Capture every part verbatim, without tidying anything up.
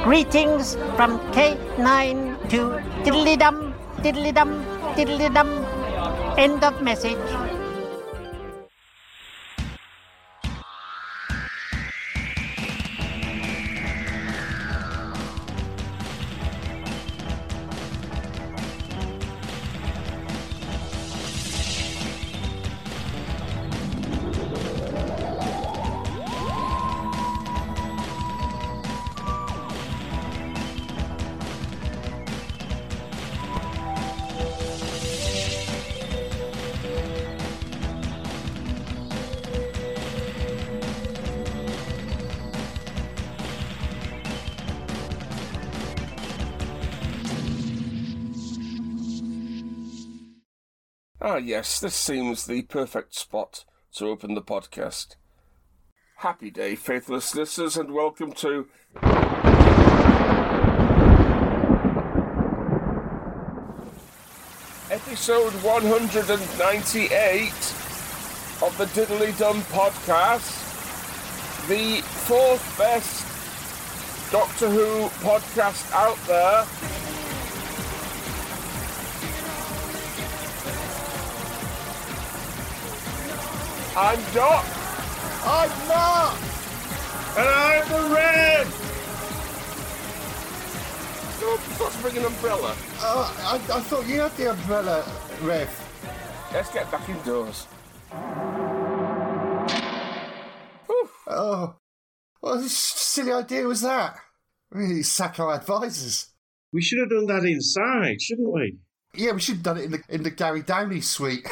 Greetings from K nine to diddly-dum, diddly-dum, diddly-dum. End of message. Ah, yes, this seems the perfect spot to open the podcast. Happy day, faithless listeners, and welcome to... episode one hundred ninety-eight of the Diddly Dum podcast, the fourth best Doctor Who podcast out there. I'm Doc. I'm Mark. And I'm the Red. Oh, let's bring an umbrella. Uh, I, I thought you had the umbrella, Rev. Let's get back indoors. Oh, what a silly idea was that? Really sack our advisors. We should have done that inside, shouldn't we? Yeah, we should have done it in the in the Gary Downey suite.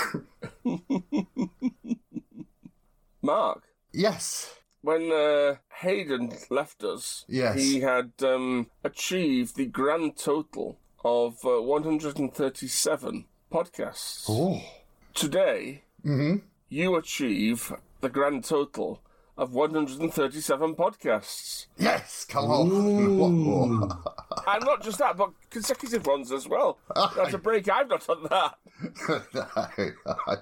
Mark? Yes. When uh, Hayden left us, yes. he had um, achieved the grand total of uh, one hundred thirty-seven podcasts. Oh. Today, mm-hmm. you achieve the grand total of one hundred thirty-seven podcasts. Yes, come on. And not just that, but consecutive ones as well. That's a break. I've not done that. No.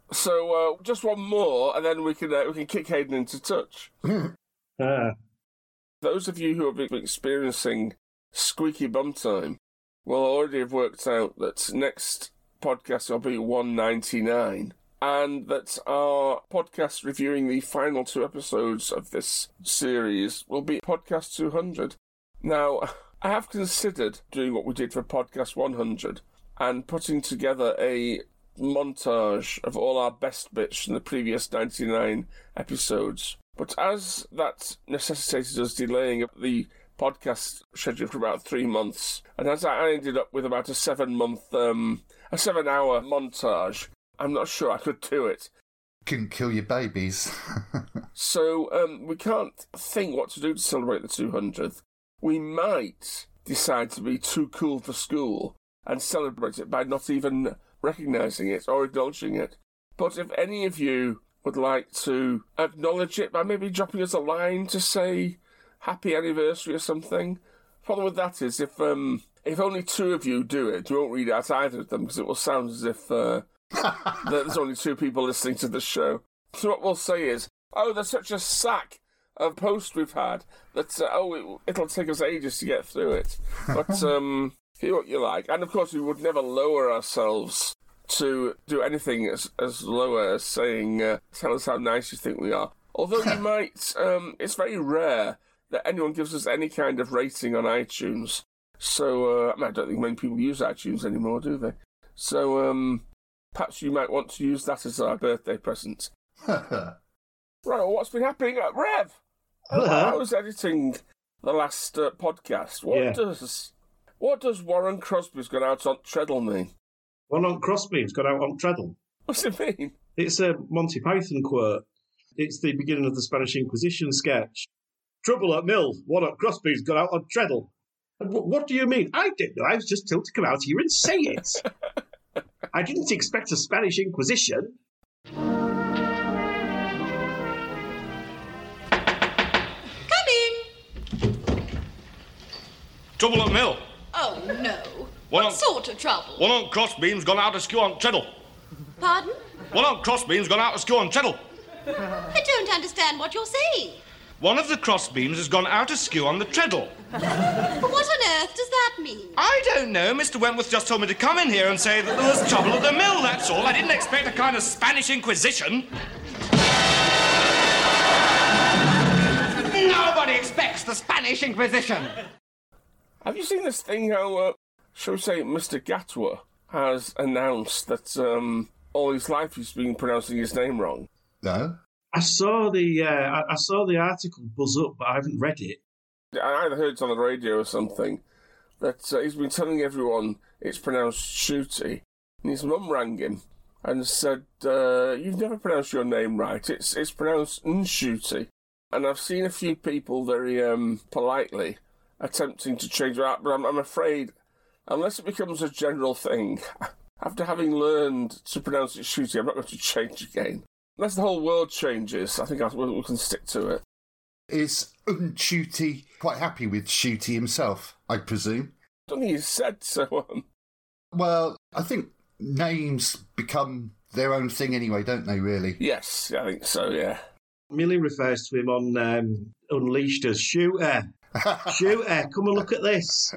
So uh, just one more, and then we can uh, we can kick Hayden into touch. uh. Those of you who have been experiencing squeaky bum time will already have worked out that next podcast will be one ninety-nine, and that our podcast reviewing the final two episodes of this series will be podcast two hundred. Now, I have considered doing what we did for podcast one hundred and putting together a montage of all our best bits from the previous ninety-nine episodes. But as that necessitated us delaying the podcast schedule for about three months, and as I ended up with about a seven-month, um, a seven-hour montage, I'm not sure I could do it. Couldn't kill your babies. So um, we can't think what to do to celebrate the two hundredth. We might decide to be too cool for school and celebrate it by not even recognising it or acknowledging it. But if any of you would like to acknowledge it by maybe dropping us a line to say happy anniversary or something. The problem with that is if um if only two of you do it, we won't read out either of them because it will sound as if uh, there's only two people listening to the show. So what we'll say is, oh, there's such a sack of posts we've had that, uh, oh, it, it'll take us ages to get through it. But um, do what you like. And of course, we would never lower ourselves to do anything as, as lower as saying, uh, tell us how nice you think we are. Although you might, um, it's very rare that anyone gives us any kind of rating on iTunes. So, uh, I, mean, I don't think many people use iTunes anymore, do they? So, um, perhaps you might want to use that as our birthday present. Right, well, what's been happening at Rev? Hello. I was editing the last uh, podcast. What Yeah. does what does Warren Crosby's gone out on treadle mean? Warren Crosby's got out on treadle. What's it mean? It's a Monty Python quote. It's the beginning of the Spanish Inquisition sketch. Trouble at Mill. Warren Crosby's got out on treadle. And w- what do you mean? I didn't know. I was just told to come out here and say it. I didn't expect a Spanish Inquisition. Trouble at Mill. Oh, no. What What on- sort of trouble? One on Crossbeam's gone out of school on treadle. Pardon? One on Crossbeam's gone out of school on treadle. I don't understand what you're saying. One of the crossbeams has gone out askew on the treadle. But what on earth does that mean? I don't know. Mister Wentworth just told me to come in here and say that there was trouble at the mill, that's all. I didn't expect a kind of Spanish Inquisition. Nobody expects the Spanish Inquisition. Have you seen this thing how, uh, shall we say, Mister Gatwa has announced that um, all his life he's been pronouncing his name wrong? No. I saw the uh, I, I saw the article buzz up, but I haven't read it. I either heard it on the radio or something, that uh, he's been telling everyone it's pronounced Shooty, and his mum rang him and said, uh, you've never pronounced your name right, it's it's pronounced Nshooty. And I've seen a few people very um, politely attempting to change it out, but I'm, I'm afraid, unless it becomes a general thing, after having learned to pronounce it Shooty, I'm not going to change again. Unless the whole world changes, I think I, we, we can stick to it. Is Nshooty quite happy with Shooty himself, I presume? I don't think he said so. Um... Well, I think names become their own thing anyway, don't they, really? Yes, I think so, yeah. Millie refers to him on um, Unleashed as Shooter. Shooter, come and look at this.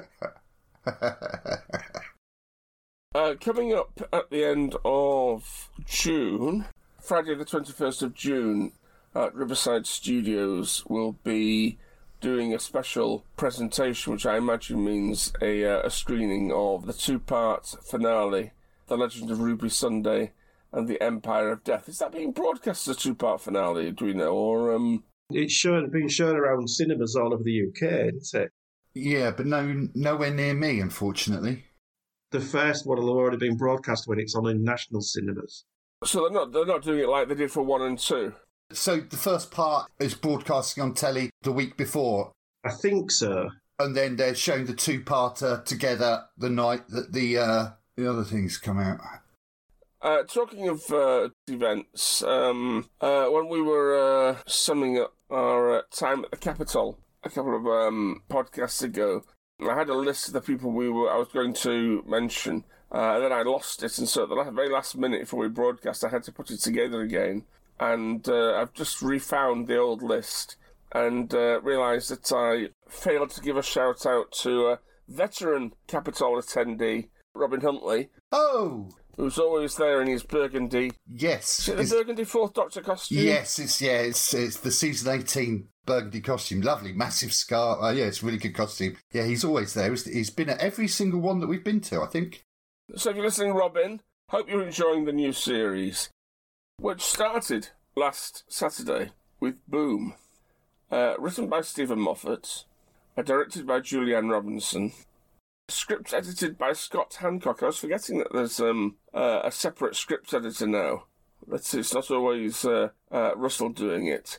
uh, coming up at the end of June, Friday the twenty-first of June, at Riverside Studios will be doing a special presentation, which I imagine means a, uh, a screening of the two-part finale, The Legend of Ruby Sunday and The Empire of Death. Is that being broadcast as a two-part finale, do we know? Or um... It's shown, being shown around cinemas all over the U K, isn't it? Yeah, but no, nowhere near me, unfortunately. The first one will have already been broadcast when it's on in national cinemas. So they're not they're not doing it like they did for one and two? So the first part is broadcasting on telly the week before? I think so. And then they're showing the two-parter together the night that the, uh, the other things come out. Uh, talking of uh, events, um, uh, when we were uh, summing up our uh, time at the Capitol a couple of um, podcasts ago, I had a list of the people we were I was going to mention, uh, and then I lost it, and so at the very last minute before we broadcast, I had to put it together again, and uh, I've just refound the old list and uh, realised that I failed to give a shout-out to a veteran Capitol attendee, Robin Huntley. Oh! Who's always there in his burgundy. Yes. Is it the it's, burgundy Fourth Doctor costume? Yes, it's yeah, it's it's the season eighteen burgundy costume. Lovely, massive scarf. Uh, yeah, it's a really good costume. Yeah, he's always there. He's, he's been at every single one that we've been to, I think. So if you're listening, Robin, hope you're enjoying the new series, which started last Saturday with Boom, uh, written by Stephen Moffat, uh, directed by Julianne Robinson. Script edited by Scott Hancock. I was forgetting that there's um, uh, a separate script editor now. Let's see, it's not always uh, uh, Russell doing it.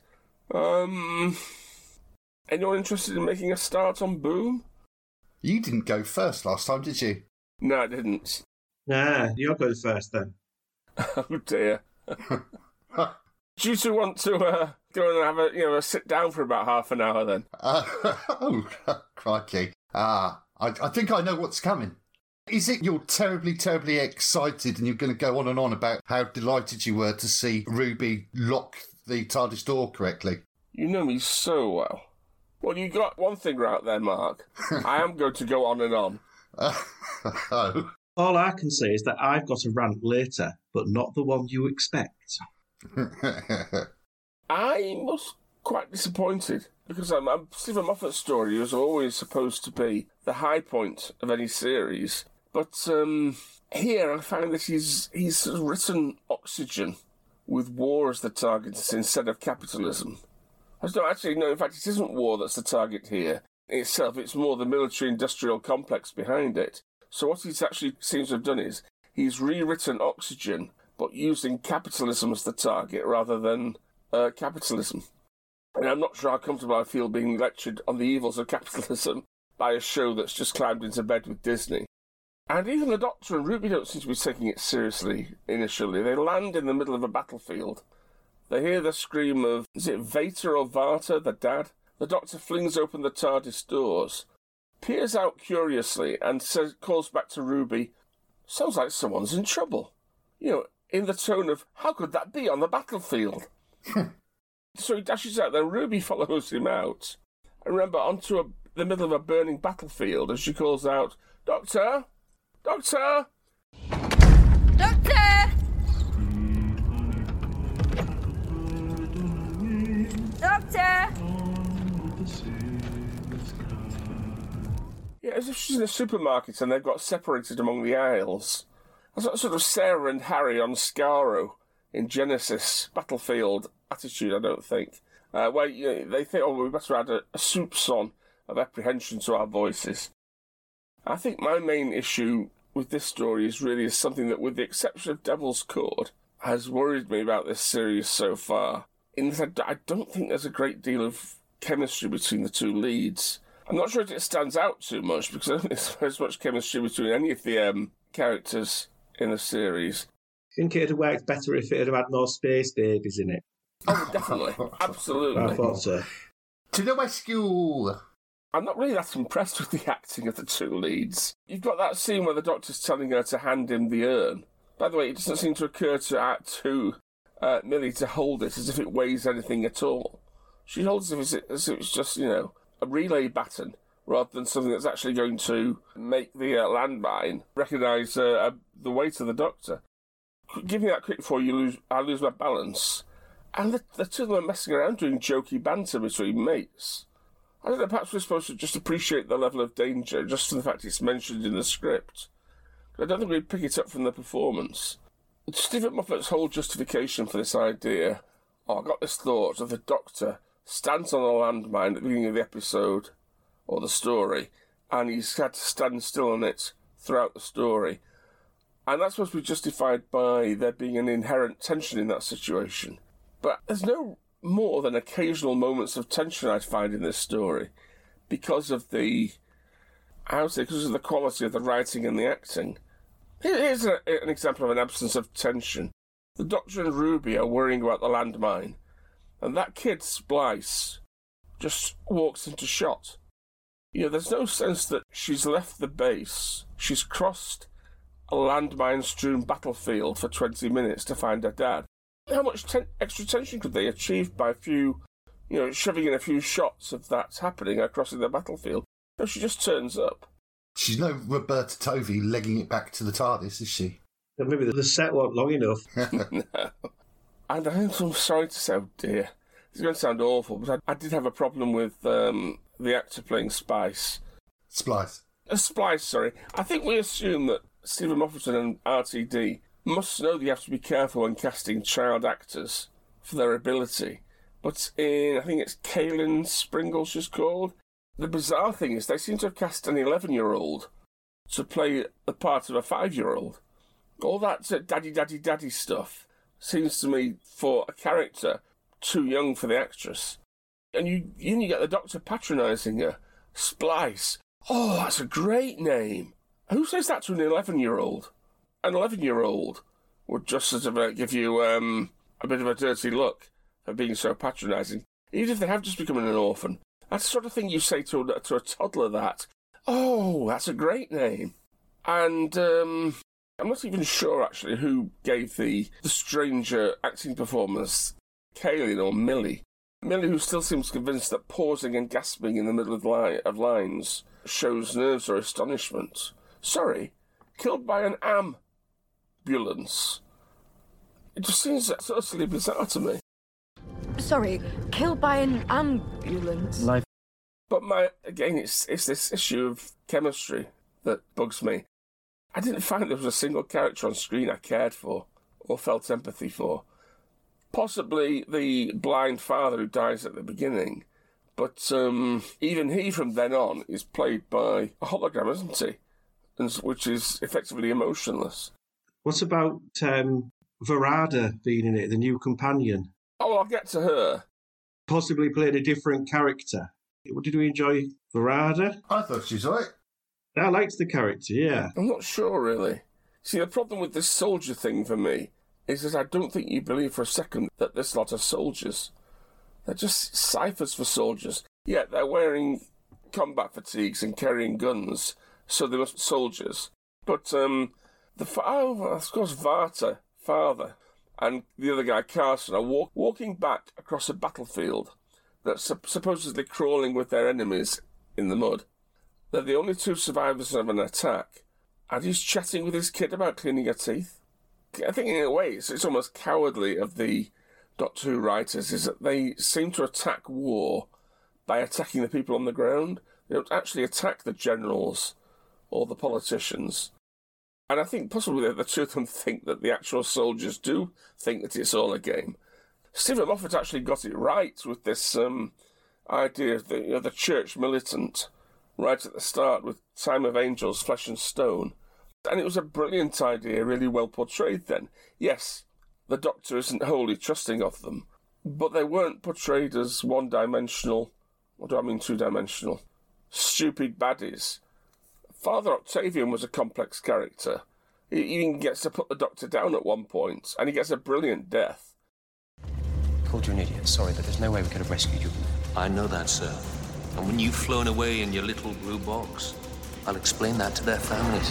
Um, anyone interested in making a start on Boom? You didn't go first last time, did you? No, I didn't. Nah, you're going first then. Oh dear. Do you two want to uh, go and have a you know a sit down for about half an hour then? Uh, oh, crikey. Ah. I, I think I know what's coming. Is it you're terribly, terribly excited and you're going to go on and on about how delighted you were to see Ruby lock the TARDIS door correctly? You know me so well. Well, you got one thing right there, Mark. I am going to go on and on. Uh, oh. All I can say is that I've got a rant later, but not the one you expect. I was quite disappointed. Because um, um, Stephen Moffat's story was always supposed to be the high point of any series. But um, here I find that he's he's sort of written Oxygen with war as the target instead of capitalism. I don't actually know, in fact, it isn't war that's the target here itself. It's more the military-industrial complex behind it. So what he's actually seems to have done is he's rewritten Oxygen, but using capitalism as the target rather than uh, capitalism. And I'm not sure how comfortable I feel being lectured on the evils of capitalism by a show that's just climbed into bed with Disney. And even the Doctor and Ruby don't seem to be taking it seriously initially. They land in the middle of a battlefield. They hear the scream of, is it Vater or Vata, the dad? The Doctor flings open the TARDIS doors, peers out curiously and says, calls back to Ruby, sounds like someone's in trouble. You know, in the tone of, how could that be on the battlefield? So he dashes out there. Ruby follows him out. And remember, onto a, the middle of a burning battlefield, and she calls out, "Doctor! Doctor!" Doctor! Doctor! Yeah, as if she's in a supermarket and they've got separated among the aisles. That's that sort of Sarah and Harry on Skaro in Genesis Battlefield attitude, I don't think. Uh, where you know, they think, oh, we better add a, a soupçon of apprehension to our voices. I think my main issue with this story is really something that, with the exception of Devil's Cord, has worried me about this series so far. In that I don't think there's a great deal of chemistry between the two leads. I'm not sure if it stands out too much, because I don't think there's much chemistry between any of the um, characters in the series. I think it'd have worked better if it had had more space babies in it. Oh, definitely. Absolutely. I thought so. To the rescue! I'm not really that impressed with the acting of the two leads. You've got that scene where the doctor's telling her to hand him the urn. By the way, it doesn't seem to occur to, uh, to uh, Millie to hold it as if it weighs anything at all. She holds it as if, as if it's just, you know, a relay baton, rather than something that's actually going to make the uh, landmine recognise uh, uh, the weight of the doctor. Give me that quick before you lose, I lose my balance. And the, the two of them are messing around doing jokey banter between mates. I don't know, perhaps we're supposed to just appreciate the level of danger just for the fact it's mentioned in the script. I don't think we'd pick it up from the performance. Stephen Moffat's whole justification for this idea, oh, I got this thought of the doctor stands on a landmine at the beginning of the episode, or the story, and he's had to stand still on it throughout the story. And that's supposed to be justified by there being an inherent tension in that situation. But there's no more than occasional moments of tension I'd find in this story, because of the, I would say, because of the quality of the writing and the acting. Here's a, an example of an absence of tension. The Doctor and Ruby are worrying about the landmine, and that kid, Splice, just walks into shot. You know, there's no sense that she's left the base. She's crossed a landmine-strewn battlefield for twenty minutes to find her dad. How much ten- extra tension could they achieve by a few, you know, shoving in a few shots of that happening across the battlefield? No, she just turns up. She's no Roberta Tovey legging it back to the TARDIS, is she? Maybe the set wasn't long enough. No. And I'm sorry to say, oh dear, it's going to sound awful, but I, I did have a problem with um, the actor playing Spice. Splice. Uh, Splice, sorry. I think we assume that Stephen Moffat and R T D must know that you have to be careful when casting child actors for their ability. But in, I think it's Kaylin Springle she's called, the bizarre thing is they seem to have cast an eleven-year-old to play the part of a five-year-old. All that uh, daddy, daddy, daddy stuff seems to me, for a character, too young for the actress. And you, you get the Doctor patronising her. Splice. Oh, that's a great name. Who says that to an eleven-year-old? An eleven-year-old would just sort of uh, give you um, a bit of a dirty look for being so patronising. Even if they have just become an orphan. That's the sort of thing you say to a, to a toddler that, oh, that's a great name. And um, I'm not even sure, actually, who gave the, the stranger acting performance, Kaylin or Millie. Millie, who still seems convinced that pausing and gasping in the middle of, li- of lines shows nerves or astonishment. Sorry, killed by an ambulance. It just seems totally bizarre to me. Sorry, killed by an ambulance. Life. But my again, it's it's this issue of chemistry that bugs me. I didn't find there was a single character on screen I cared for or felt empathy for. Possibly the blind father who dies at the beginning, but um, even he from then on is played by a hologram, isn't he? And, which is effectively emotionless. What about um, Verada being in it, the new companion? Oh, well, I'll get to her. Possibly played a different character. Did we enjoy Verada? I thought she was all right. I liked the character, yeah. I'm not sure, really. See, the problem with this soldier thing for me is that I don't think you believe for a second that this lot are soldiers. They're just ciphers for soldiers. Yet they're wearing combat fatigues and carrying guns, so they must be soldiers. But, um, the fa- oh, of course, Varta, father, and the other guy, Carson, are walk- walking back across a battlefield that's su- supposedly crawling with their enemies in the mud. They're the only two survivors of an attack, and he's chatting with his kid about cleaning her teeth. I think in a way it's, it's almost cowardly of the Doctor Who writers is that they seem to attack war by attacking the people on the ground. They don't actually attack the generals or the politicians. And I think possibly the two of them think that the actual soldiers do think that it's all a game. Stephen Moffat actually got it right with this um, idea of the, you know, the church militant right at the start with Time of Angels, Flesh and Stone. And it was a brilliant idea, really well portrayed then. Yes, the Doctor isn't wholly trusting of them, but they weren't portrayed as one-dimensional, what do I mean two-dimensional, stupid baddies. Father Octavian was a complex character. He even gets to put the Doctor down at one point, and he gets a brilliant death. Called you an idiot, sorry, but there's no way we could have rescued you. I know that, sir. And when you've flown away in your little blue box, I'll explain that to their families.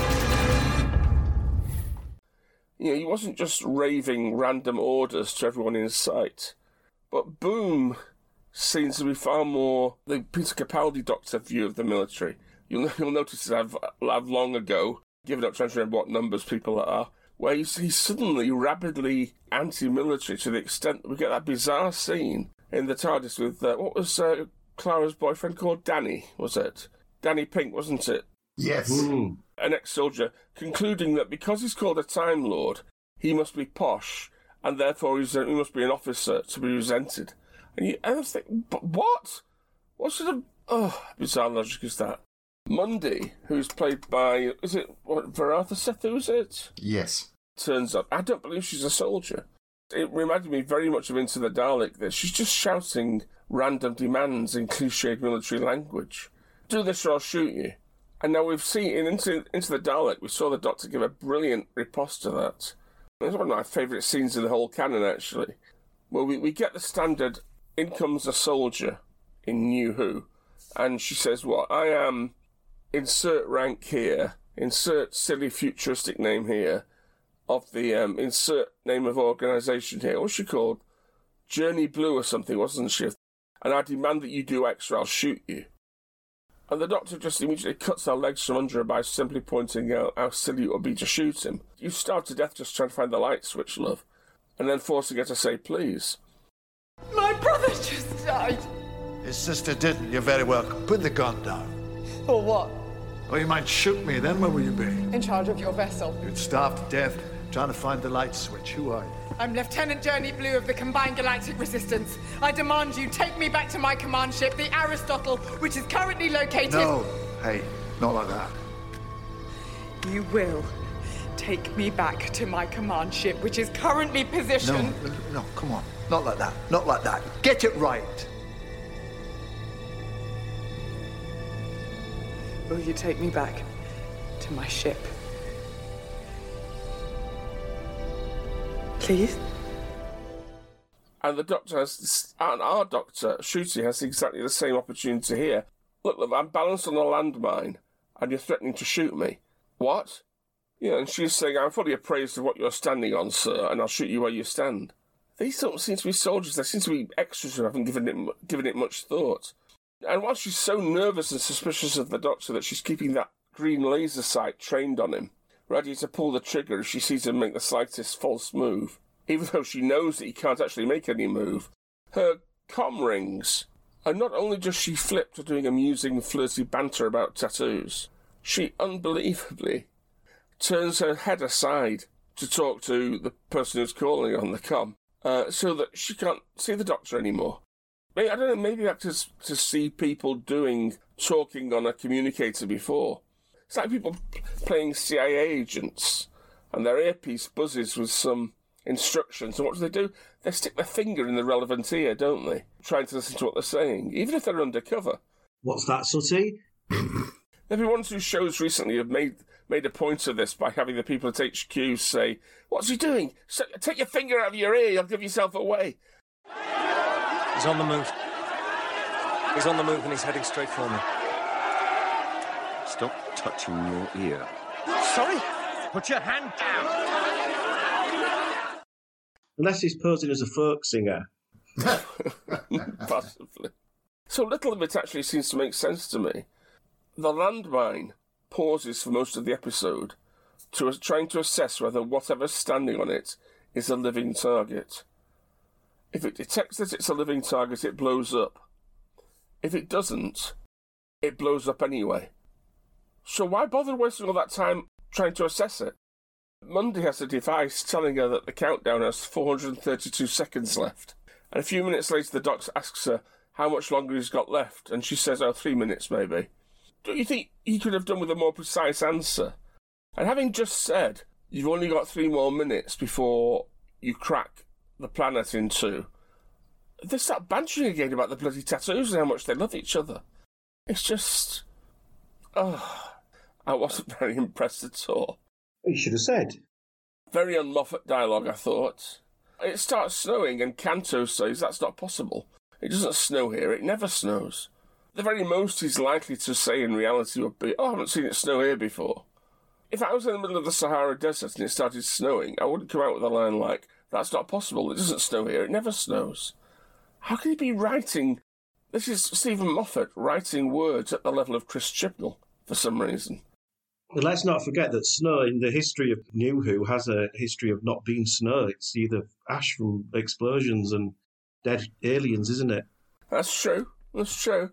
You know, he wasn't just raving random orders to everyone in sight. But Boom seems to be far more the Peter Capaldi Doctor view of the military. You'll, you'll notice that I've, I've long ago given up trying to remember what numbers people are, where he's, he's suddenly rapidly anti-military to the extent that we get that bizarre scene in the TARDIS with, uh, what was uh, Clara's boyfriend called? Danny, was it? Danny Pink, wasn't it? Yes. Mm. An ex-soldier, concluding that because he's called a Time Lord, he must be posh, and therefore he's, uh, he must be an officer to be resented. And you and I think, but what? What sort of oh, bizarre logic is that? Mundy, who's played by, is it, what, Varatha Sethu, is it? Yes. Turns up. I don't believe she's a soldier. It reminded me very much of Into the Dalek, that she's just shouting random demands in cliched military language. Do this or I'll shoot you. And now we've seen, in Into, Into the Dalek, we saw the Doctor give a brilliant riposte to that. It's one of my favourite scenes in the whole canon, actually. Well, we, we get the standard, in comes a soldier in New Who, and she says, what, I am, insert rank here, insert silly futuristic name here, of the, um, insert name of organisation here. What's she called? Journey Blue or something, wasn't she? And I demand that you do X or I'll shoot you. And the Doctor just immediately cuts our legs from under her by simply pointing out how silly it would be to shoot him. You starve to death just trying to find the light switch, love. And then forcing her to say, please. My brother just died. His sister didn't. You're very welcome. Put the gun down. For what? Well, you might shoot me. Then where will you be? In charge of your vessel. You'd starve to death trying to find the light switch. Who are you? I'm Lieutenant Journey Blue of the Combined Galactic Resistance. I demand you take me back to my command ship, the Aristotle, which is currently located... No. Hey, not like that. You will take me back to my command ship, which is currently positioned... No, no, come on. Not like that. Not like that. Get it right. Will you take me back to my ship? Please? And the Doctor has, and our Doctor, Ncuti, has exactly the same opportunity here. Look, look, I'm balanced on a landmine, and you're threatening to shoot me. What? Yeah, and she's saying, I'm fully appraised of what you're standing on, sir, and I'll shoot you where you stand. These don't seem to be soldiers, they seem to be extras who haven't given it, given it much thought. And while she's so nervous and suspicious of the Doctor that she's keeping that green laser sight trained on him, ready to pull the trigger if she sees him make the slightest false move, even though she knows that he can't actually make any move, her comm rings. And not only does she flip to doing amusing, flirty banter about tattoos, she unbelievably turns her head aside to talk to the person who's calling on the comm, uh, so that she can't see the Doctor anymore. Maybe, I don't know, maybe that's to see people doing talking on a communicator before. It's like people playing C I A agents, and their earpiece buzzes with some instructions. And what do they do? They stick their finger in the relevant ear, don't they? Trying to listen to what they're saying, even if they're undercover. What's that, Sooty? There have been one or two shows recently have made made a point of this by having the people at H Q say, "What's he doing? So, take your finger out of your ear, you'll give yourself away." He's on the move. He's on the move and he's heading straight for me. Stop touching your ear. Sorry? Put your hand down. Unless he's posing as a folk singer. Possibly. So little of it actually seems to make sense to me. The landmine pauses for most of the episode, to trying to assess whether whatever's standing on it is a living target. If it detects that it's a living target, it blows up. If it doesn't, it blows up anyway. So why bother wasting all that time trying to assess it? Mundy has a device telling her that the countdown has four hundred thirty-two seconds left. And a few minutes later, the doctor asks her how much longer he's got left, and she says, oh, three minutes maybe. Don't you think he could have done with a more precise answer? And having just said, you've only got three more minutes before you crack the planet in two, they start bantering again about the bloody tattoos and how much they love each other. It's just... Oh, I wasn't very impressed at all. You should have said. Very un-Moffat dialogue, I thought. It starts snowing and Canto says that's not possible. It doesn't snow here, it never snows. The very most he's likely to say in reality would be, oh, I haven't seen it snow here before. If I was in the middle of the Sahara Desert and it started snowing, I wouldn't come out with a line like, that's not possible, it doesn't snow here, it never snows. How can he be writing... This is Stephen Moffat writing words at the level of Chris Chibnall, for some reason. But let's not forget that snow in the history of New Who has a history of not being snow. It's either ash from explosions and dead aliens, isn't it? That's true, that's true.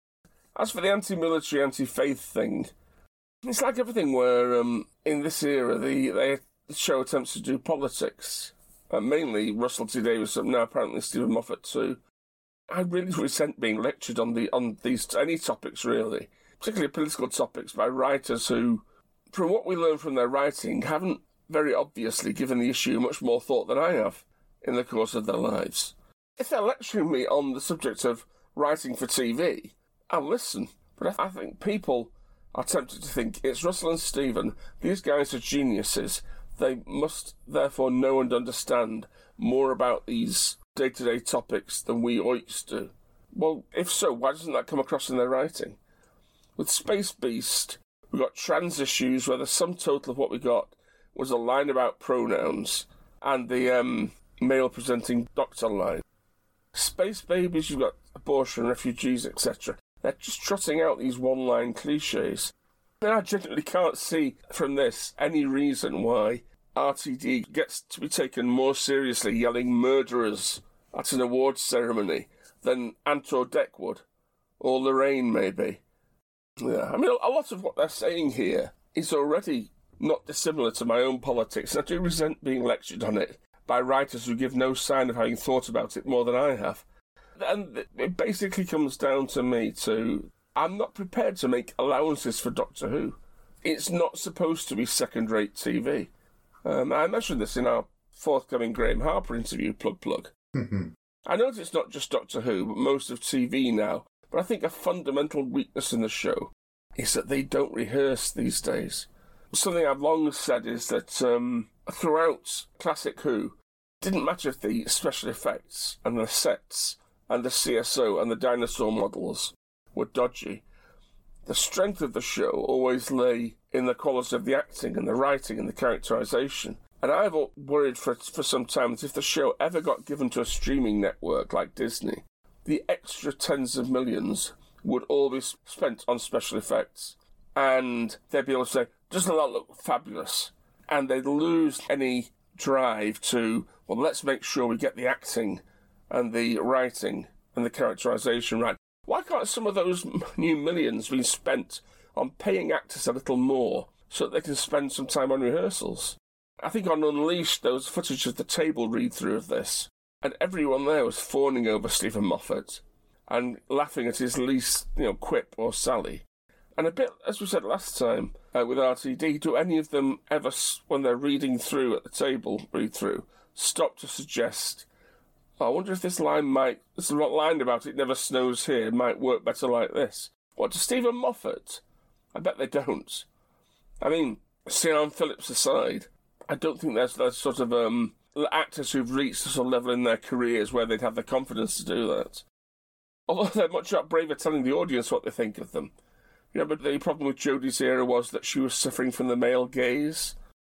As for the anti-military, anti-faith thing, it's like everything where, um, in this era, the, they, the show attempts to do politics. Uh, mainly Russell T Davies, now apparently Stephen Moffat too. I really resent being lectured on the on these any topics, really, particularly political topics, by writers who, from what we learn from their writing, haven't very obviously given the issue much more thought than I have in the course of their lives. If they're lecturing me on the subject of writing for T V, I'll listen. But I think people are tempted to think it's Russell and Stephen, these guys are geniuses. They must therefore know and understand more about these day-to-day topics than we oiks do. Well, if so, why doesn't that come across in their writing? With Space Beast, we got trans issues where the sum total of what we got was a line about pronouns and the um, male-presenting doctor line. Space Babies, you've got abortion, refugees, et cetera. They're just trotting out these one-line cliches. And I genuinely can't see from this any reason why R T D gets to be taken more seriously yelling murderers at an awards ceremony than Anto Deck would, or Lorraine maybe. Yeah, I mean, a lot of what they're saying here is already not dissimilar to my own politics, and I do resent being lectured on it by writers who give no sign of having thought about it more than I have. And it basically comes down to me to, I'm not prepared to make allowances for Doctor Who. It's not supposed to be second-rate T V. Um, I mentioned this in our forthcoming Graham Harper interview, Plug Plug. Mm-hmm. I know it's not just Doctor Who, but most of T V now, but I think a fundamental weakness in the show is that they don't rehearse these days. Something I've long said is that um, throughout Classic Who, it didn't matter if the special effects and the sets and the C S O and the dinosaur models were dodgy. The strength of the show always lay in the quality of the acting and the writing and the characterisation. And I've worried for for some time that if the show ever got given to a streaming network like Disney, the extra tens of millions would all be spent on special effects. And they'd be able to say, doesn't that look fabulous? And they'd lose any drive to, well, let's make sure we get the acting and the writing and the characterisation right. Why can't some of those new millions be spent on paying actors a little more so that they can spend some time on rehearsals? I think on Unleashed there was footage of the table read-through of this, and everyone there was fawning over Stephen Moffat and laughing at his least, you know, quip or sally. And a bit, as we said last time uh, with R T D, do any of them ever, when they're reading through at the table read-through, stop to suggest, oh, I wonder if this line might, this line about it never snows here might work better like this? What, to Stephen Moffat? I bet they don't. I mean, Sian Phillips aside, I don't think there's, there's sort of um, actors who've reached a sort of level in their careers where they'd have the confidence to do that. Although they're much braver telling the audience what they think of them. You know, but the problem with Jodie's era was that she was suffering from the male gaze.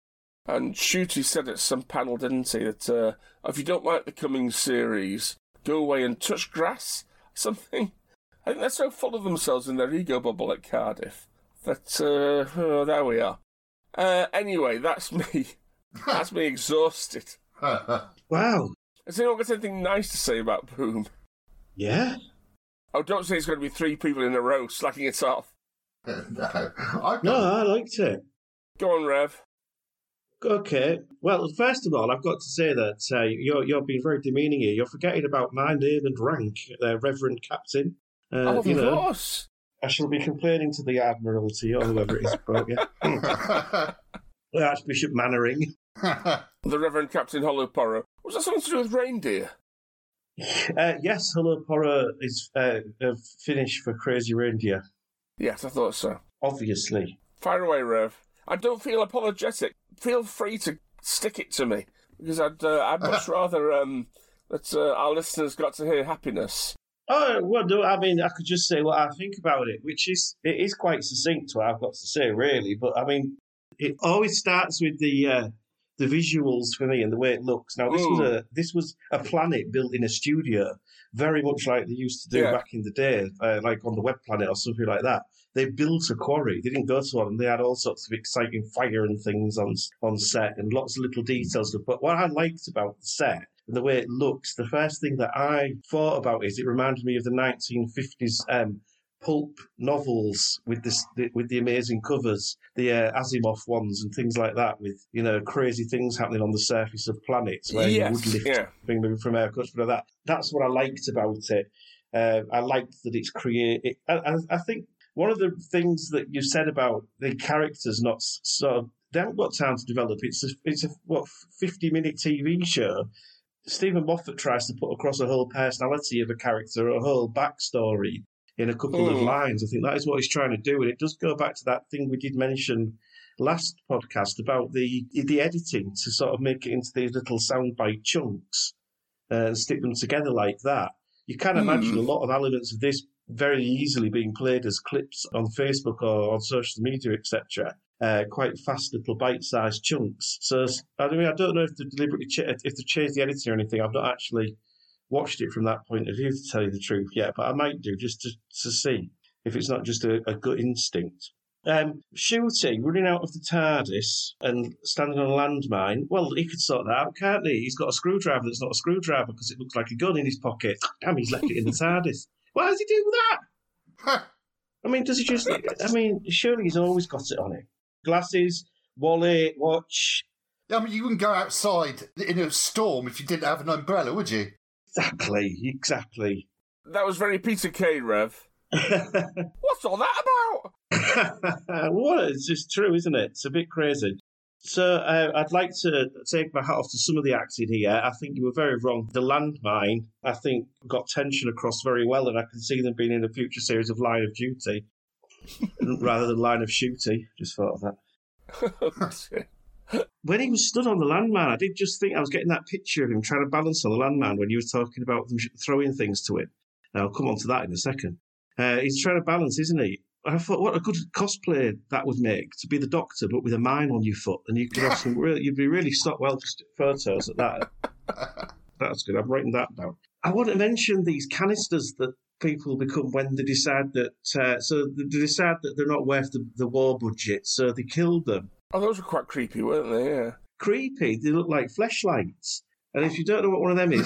And Shooty said at some panel, didn't he, that uh, if you don't like the coming series, go away and touch grass, something. I think they're so full of themselves in their ego bubble at Cardiff that, uh, oh, there we are. Uh, anyway, that's me. That's me exhausted. Wow. Has anyone got anything nice to say about Boom? Yeah. Oh, don't say it's going to be three people in a row slacking it off. no, I no, I liked it. Go on, Rev. Okay. Well, first of all, I've got to say that uh, you're you're being very demeaning here. You're forgetting about my name and rank, uh, Reverend Captain. Uh, oh, of you know, course. I shall be complaining to the Admiralty or whoever it is. But, yeah. Archbishop Mannering. The Reverend Captain Hollowporrow. Was that something to do with reindeer? Uh, yes, Hollowporrow is uh, uh, finished for Crazy Reindeer. Yes, I thought so. Obviously. Fire away, Rev. I don't feel apologetic. Feel free to stick it to me, because I'd uh, I'd much rather um, that uh, our listeners got to hear happiness. Oh, well, no, I mean, I could just say what I think about it, which is, it is quite succinct to what I've got to say, really. But, I mean, it always starts with the uh, the visuals for me and the way it looks. Now, this Ooh. was a this was a planet built in a studio, very much like they used to do Yeah. back in the day, uh, like on the Web Planet or something like that. They built a quarry. They didn't go to one, and they had all sorts of exciting fire and things on on set and lots of little details. But what I liked about the set and the way it looks, the first thing that I thought about is it reminded me of the nineteen fifties um, pulp novels with this the, with the amazing covers, the uh, Asimov ones and things like that, with, you know, crazy things happening on the surface of planets where Yes, you would lift yeah. thing moving from air, like that. That's what I liked about it. Uh, I liked that it's created. I, I, I think one of the things that you said about the characters not s- sort of, they haven't got time to develop. It's a, it's a what fifty minute T V show. Stephen Moffat tries to put across a whole personality of a character, a whole backstory in a couple of Mm. lines. I think that is what he's trying to do, and it does go back to that thing we did mention last podcast about the the editing to sort of make it into these little soundbite chunks uh, and stick them together like that. You can imagine Mm. a lot of elements of this very easily being played as clips on Facebook or on social media, et cetera. Uh, quite fast little bite-sized chunks. So I mean, I don't know if they deliberately ch- if they changed the editing or anything. I've not actually watched it from that point of view, to tell you the truth, yet, but I might do just to, to see if it's not just a, a gut instinct. Um, Shooty running out of the TARDIS and standing on a landmine. Well, he could sort that out, can't he? He's got a screwdriver that's not a screwdriver because it looks like a gun in his pocket. Damn, he's left it in the TARDIS. Why does he do that? I mean, does he just... I mean, surely he's always got it on him. Glasses, wallet, watch. I mean, you wouldn't go outside in a storm if you didn't have an umbrella, would you? Exactly, exactly. That was very Peter Kay, Rev. What's all that about? Well, it's just true, isn't it? It's a bit crazy. So uh, I'd like to take my hat off to some of the acting here. I think you were very wrong. The landmine, I think, got tension across very well, and I can see them being in a future series of Line of Duty rather than Line of Shooty. Just thought of that. When he was stood on the landmine, I did just think I was getting that picture of him trying to balance on the landmine when you were talking about them throwing things to him. Now, I'll come on to that in a second. Uh, he's trying to balance, isn't he? I thought, what a good cosplay that would make, to be the Doctor, but with a mine on your foot. And you could have some really, you'd be really stock well photos at that. That's good. I'm writing that down. I want to mention these canisters that people become when they decide that, uh, so they decide that they're not worth the, the war budget, so they killed them. Oh, those were quite creepy, weren't they? Yeah. Creepy. They look like fleshlights. And if you don't know what one of them is,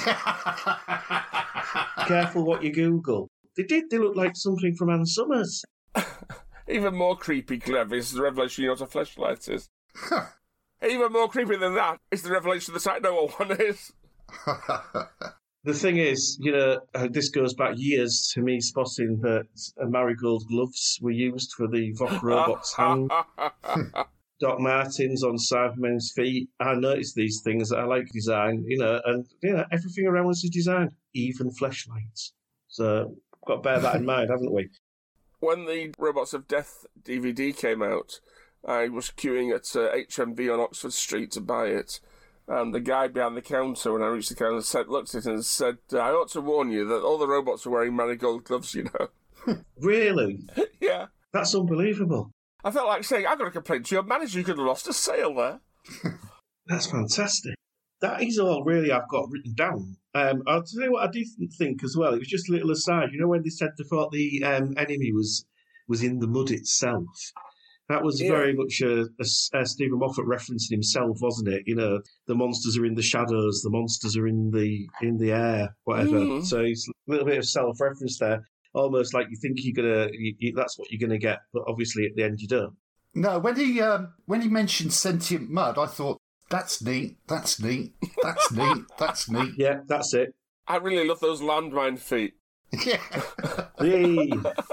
careful what you Google. They did. They look like something from Ann Summers. Even more creepy, Clev, is the revelation you know what a fleshlight is. Even more creepy than that is the revelation that I know what one is. The thing is, you know, uh, this goes back years to me spotting that uh, marigold gloves were used for the Vok robot's hand. Doc Martens on Cybermen's feet. I noticed these things that I like design, you know, and you know everything around us is designed, even fleshlights. So got to bear that in mind, haven't we? When the Robots of Death D V D came out, I was queuing at uh, H M V on Oxford Street to buy it, and the guy behind the counter, when I reached the counter, said, looked at it and said, I ought to warn you that all the robots are wearing marigold gloves, you know. Really? Yeah. That's unbelievable. I felt like saying, I've got to complain to your manager, you could have lost a sale there. That's fantastic. That is all really I've got written down. Um, I'll tell you what I did think as well. It was just a little aside. You know when they said they thought the um, enemy was was in the mud itself? That was Yeah. very much a, a, a Stephen Moffat referencing himself, wasn't it? You know, the monsters are in the shadows, the monsters are in the in the air, whatever. Mm. So it's a little bit of self-reference there, almost like you think you're gonna, you, you, that's what you're gonna get, but obviously at the end you don't. No, when he um, when he mentioned sentient mud, I thought, that's neat, that's neat, that's neat, that's neat. Yeah, that's it. I really love those landmine feet. Yeah. Hey.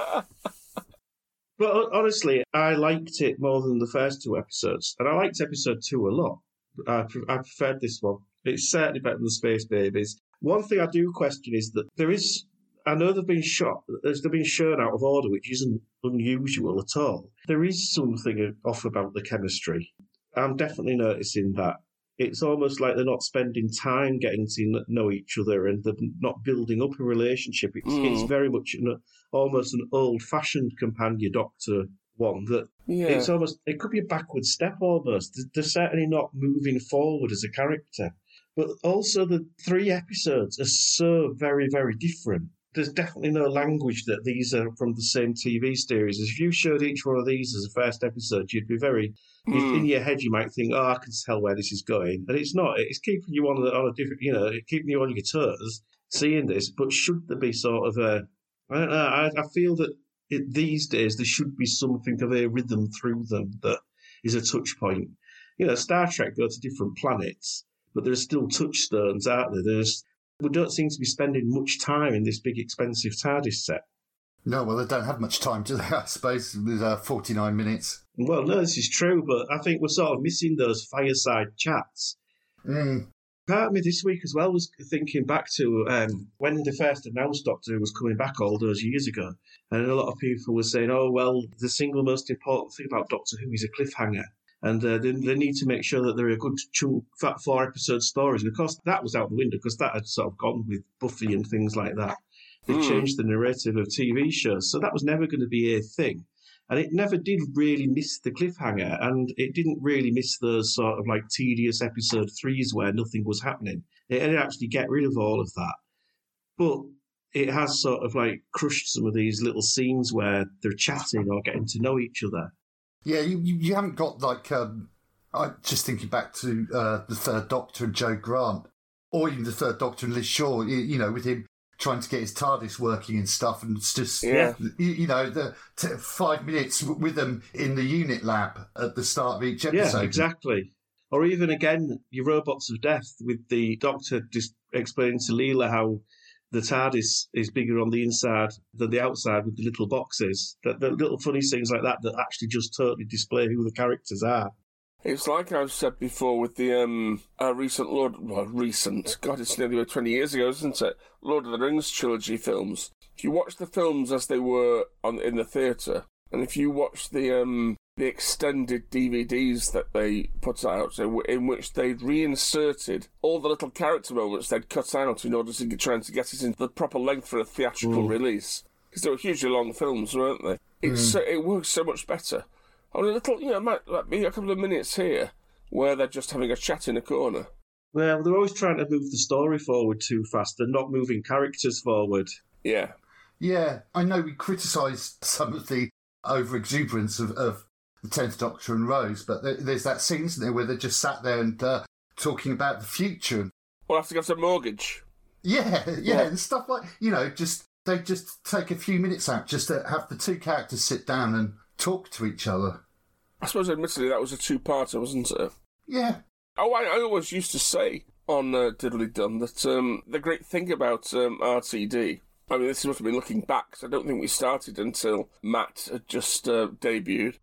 But honestly, I liked it more than the first two episodes, and I liked episode two a lot. I, pre- I preferred this one. It's certainly better than Space Babies. One thing I do question is that there is, I know they've been shot, there's they've been shown out of order, which isn't unusual at all. There is something off about the chemistry. I'm definitely noticing that. It's almost like they're not spending time getting to know each other and they're not building up a relationship. It's, Mm. it's very much an, almost an old-fashioned companion doctor one that Yeah. it's almost, it could be a backward step almost. They're- They're certainly not moving forward as a character. But also the three episodes are so very, very different. There's definitely no language that these are from the same T V series. If you showed each one of these as a first episode, you'd be very, Mm. in your head you might think, oh, I can tell where this is going. And it's not. It's keeping you on a, on a different, you know, keeping you on your toes, seeing this. But should there be sort of a, I don't know, I, I feel that it, these days there should be something of a rhythm through them that is a touch point. You know, Star Trek go to different planets, but there are still touchstones, aren't there? There's, we don't seem to be spending much time in this big expensive TARDIS set. No, well, they don't have much time, do they? I suppose with uh, forty-nine minutes. Well, no, this is true, but I think we're sort of missing those fireside chats. Mm. Part of me this week as well was thinking back to um, when they first announced Doctor Who was coming back all those years ago, and a lot of people were saying, oh, well, the single most important thing about Doctor Who is a cliffhanger. And uh, they, they need to make sure that there are good chunk, fat four-episode stories. And of course, that was out the window because that had sort of gone with Buffy and things like that. They Mm. changed the narrative of T V shows, so that was never going to be a thing. And it never did really miss the cliffhanger, and it didn't really miss those sort of like tedious episode threes where nothing was happening. It did actually get rid of all of that. But it has sort of like crushed some of these little scenes where they're chatting or getting to know each other. Yeah, you, you, you haven't got like, um, I just thinking back to uh, the Third Doctor and Joe Grant, or even the Third Doctor and Liz Shaw, you, you know, with him trying to get his TARDIS working and stuff, and it's just, Yeah. you, you know, the t- five minutes w- with them in the unit lab at the start of each episode. Yeah, exactly. Or even again, your Robots of Death with the Doctor just explaining to Leela how the TARDIS is bigger on the inside than the outside with the little boxes. The, the little funny things like that that actually just totally display who the characters are. It's like I've said before with the um, uh, recent Lord... Well, recent. God, it's nearly about twenty years ago, isn't it? Lord of the Rings trilogy films. If you watch the films as they were on in the theatre, and if you watch the um, the extended D V Ds that they put out, in, in which they'd reinserted all the little character moments they'd cut out in order to get, trying to get it into the proper length for a theatrical Mm. release. Because they were hugely long films, weren't they? It's so, it works so much better. On a little, you know, might like be a couple of minutes here where they're just having a chat in a corner. Well, they're always trying to move the story forward too fast. They're not moving characters forward. Yeah. Yeah, I know we criticised some of the over-exuberance of, of the Tenth Doctor and Rose, but there, there's that scene, isn't there, where they just sat there and uh, talking about the future. We'll have to get a mortgage. Yeah, yeah, Yeah. and stuff like, you know, just they just take a few minutes out just to have the two characters sit down and talk to each other. I suppose, admittedly, that was a two-parter, wasn't it? Yeah. Oh, I, I always used to say on uh, Diddly Dum that um, the great thing about um, R T D, I mean, this must have been looking back, 'cause I don't think we started until Matt had just uh, debuted.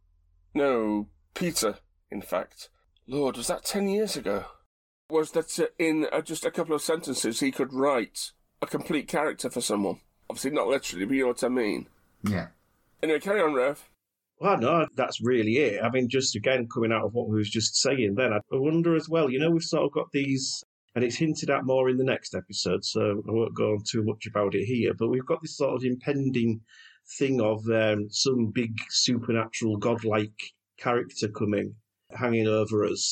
No, Peter, in fact. Lord, was that ten years ago? Was that uh, in uh, just a couple of sentences he could write a complete character for someone. Obviously not literally, but you know what I mean. Yeah. Anyway, carry on, Rev. Well, no, that's really it. I mean, just again, coming out of what we was just saying then, I wonder as well, you know, we've sort of got these, and it's hinted at more in the next episode, so I won't go on too much about it here, but we've got this sort of impending thing of um, some big supernatural godlike character coming, hanging over us.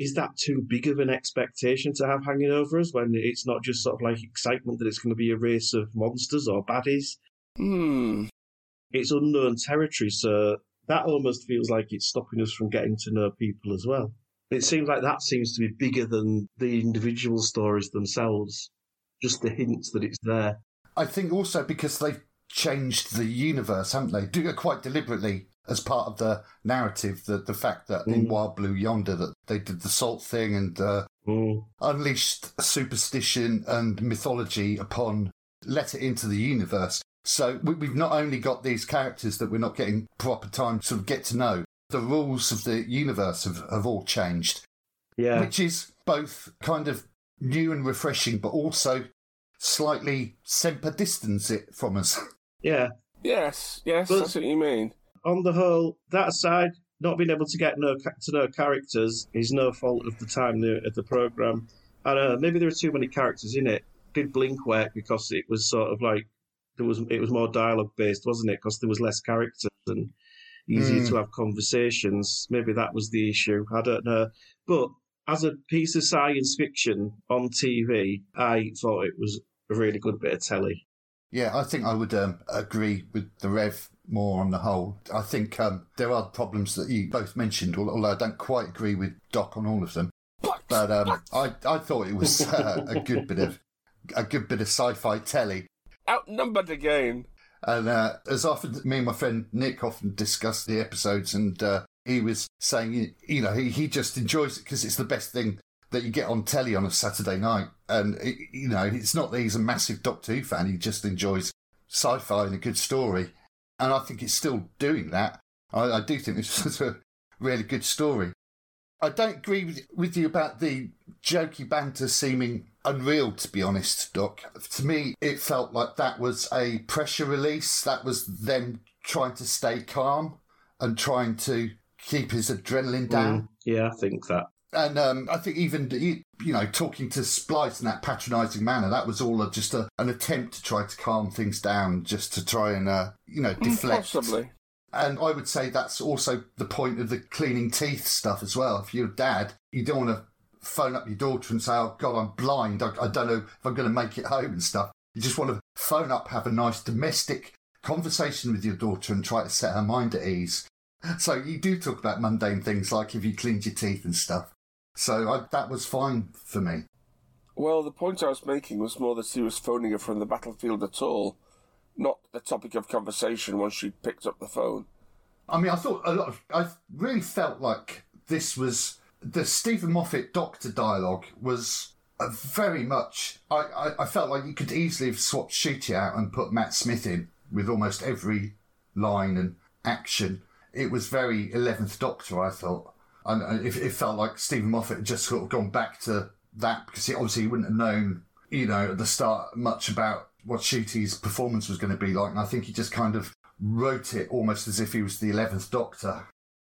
is that too big of an expectation to have hanging over us when it's not just sort of like excitement that it's going to be a race of monsters or baddies? Hmm. It's unknown territory, so that almost feels like it's stopping us from getting to know people as well. It seems like that seems to be bigger than the individual stories themselves, just the hints that it's there. I think also because they've changed the universe, haven't they? Do it quite deliberately as part of the narrative, the, the fact that mm. in Wild Blue Yonder that they did the salt thing and uh, mm. unleashed superstition and mythology upon, let it into the universe. So we, we've not only got these characters that we're not getting proper time to sort of get to know, the rules of the universe have, have all changed. Yeah. Which is both kind of new and refreshing, but also slightly semper distance it from us. Yeah. Yes, yes, but that's what you mean. On the whole, that aside, not being able to get no, to know characters is no fault of the time of the programme. I don't know, maybe there are too many characters in it. Did Blink work because it was sort of like, there was it was more dialogue based, wasn't it? Because there was less characters and easier mm. to have conversations. Maybe that was the issue. I don't know. But as a piece of science fiction on T V, I thought it was a really good bit of telly. Yeah, I think I would um, agree with the Rev more on the whole. I think um, there are problems that you both mentioned, although I don't quite agree with Doc on all of them. But um, I I thought it was uh, a good bit of a good bit of sci-fi telly. Outnumbered again. And uh, as often, me and my friend Nick often discuss the episodes, and uh, he was saying, you know, he, he just enjoys it because it's the best thing that you get on telly on a Saturday night. And, it, you know, it's not that he's a massive Doctor Who fan, he just enjoys sci-fi and a good story. And I think it's still doing that. I, I do think this was a really good story. I don't agree with, with you about the jokey banter seeming unreal, to be honest, Doc. To me, it felt like that was a pressure release. That was them trying to stay calm and trying to keep his adrenaline down. Mm, yeah, I think that. And um, I think even, you know, talking to Splice in that patronising manner, that was all a, just a, an attempt to try to calm things down, just to try and, uh, you know, deflect. Possibly. And I would say that's also the point of the cleaning teeth stuff as well. If you're a dad, you don't want to phone up your daughter and say, oh, God, I'm blind. I, I don't know if I'm going to make it home and stuff. You just want to phone up, have a nice domestic conversation with your daughter and try to set her mind at ease. So you do talk about mundane things like if you cleaned your teeth and stuff. So I, that was fine for me. Well, the point I was making was more that he was phoning her from the battlefield at all, not the topic of conversation once she picked up the phone. I mean, I thought a lot of... I really felt like this was... The Stephen Moffat Doctor dialogue was a very much... I, I, I felt like you could easily have swapped Ncuti out and put Matt Smith in with almost every line and action. It was very eleventh Doctor, I thought. And it, it felt like Stephen Moffat had just sort of gone back to that because he obviously wouldn't have known, you know, at the start much about what Ncuti's performance was going to be like. And I think he just kind of wrote it almost as if he was the eleventh Doctor.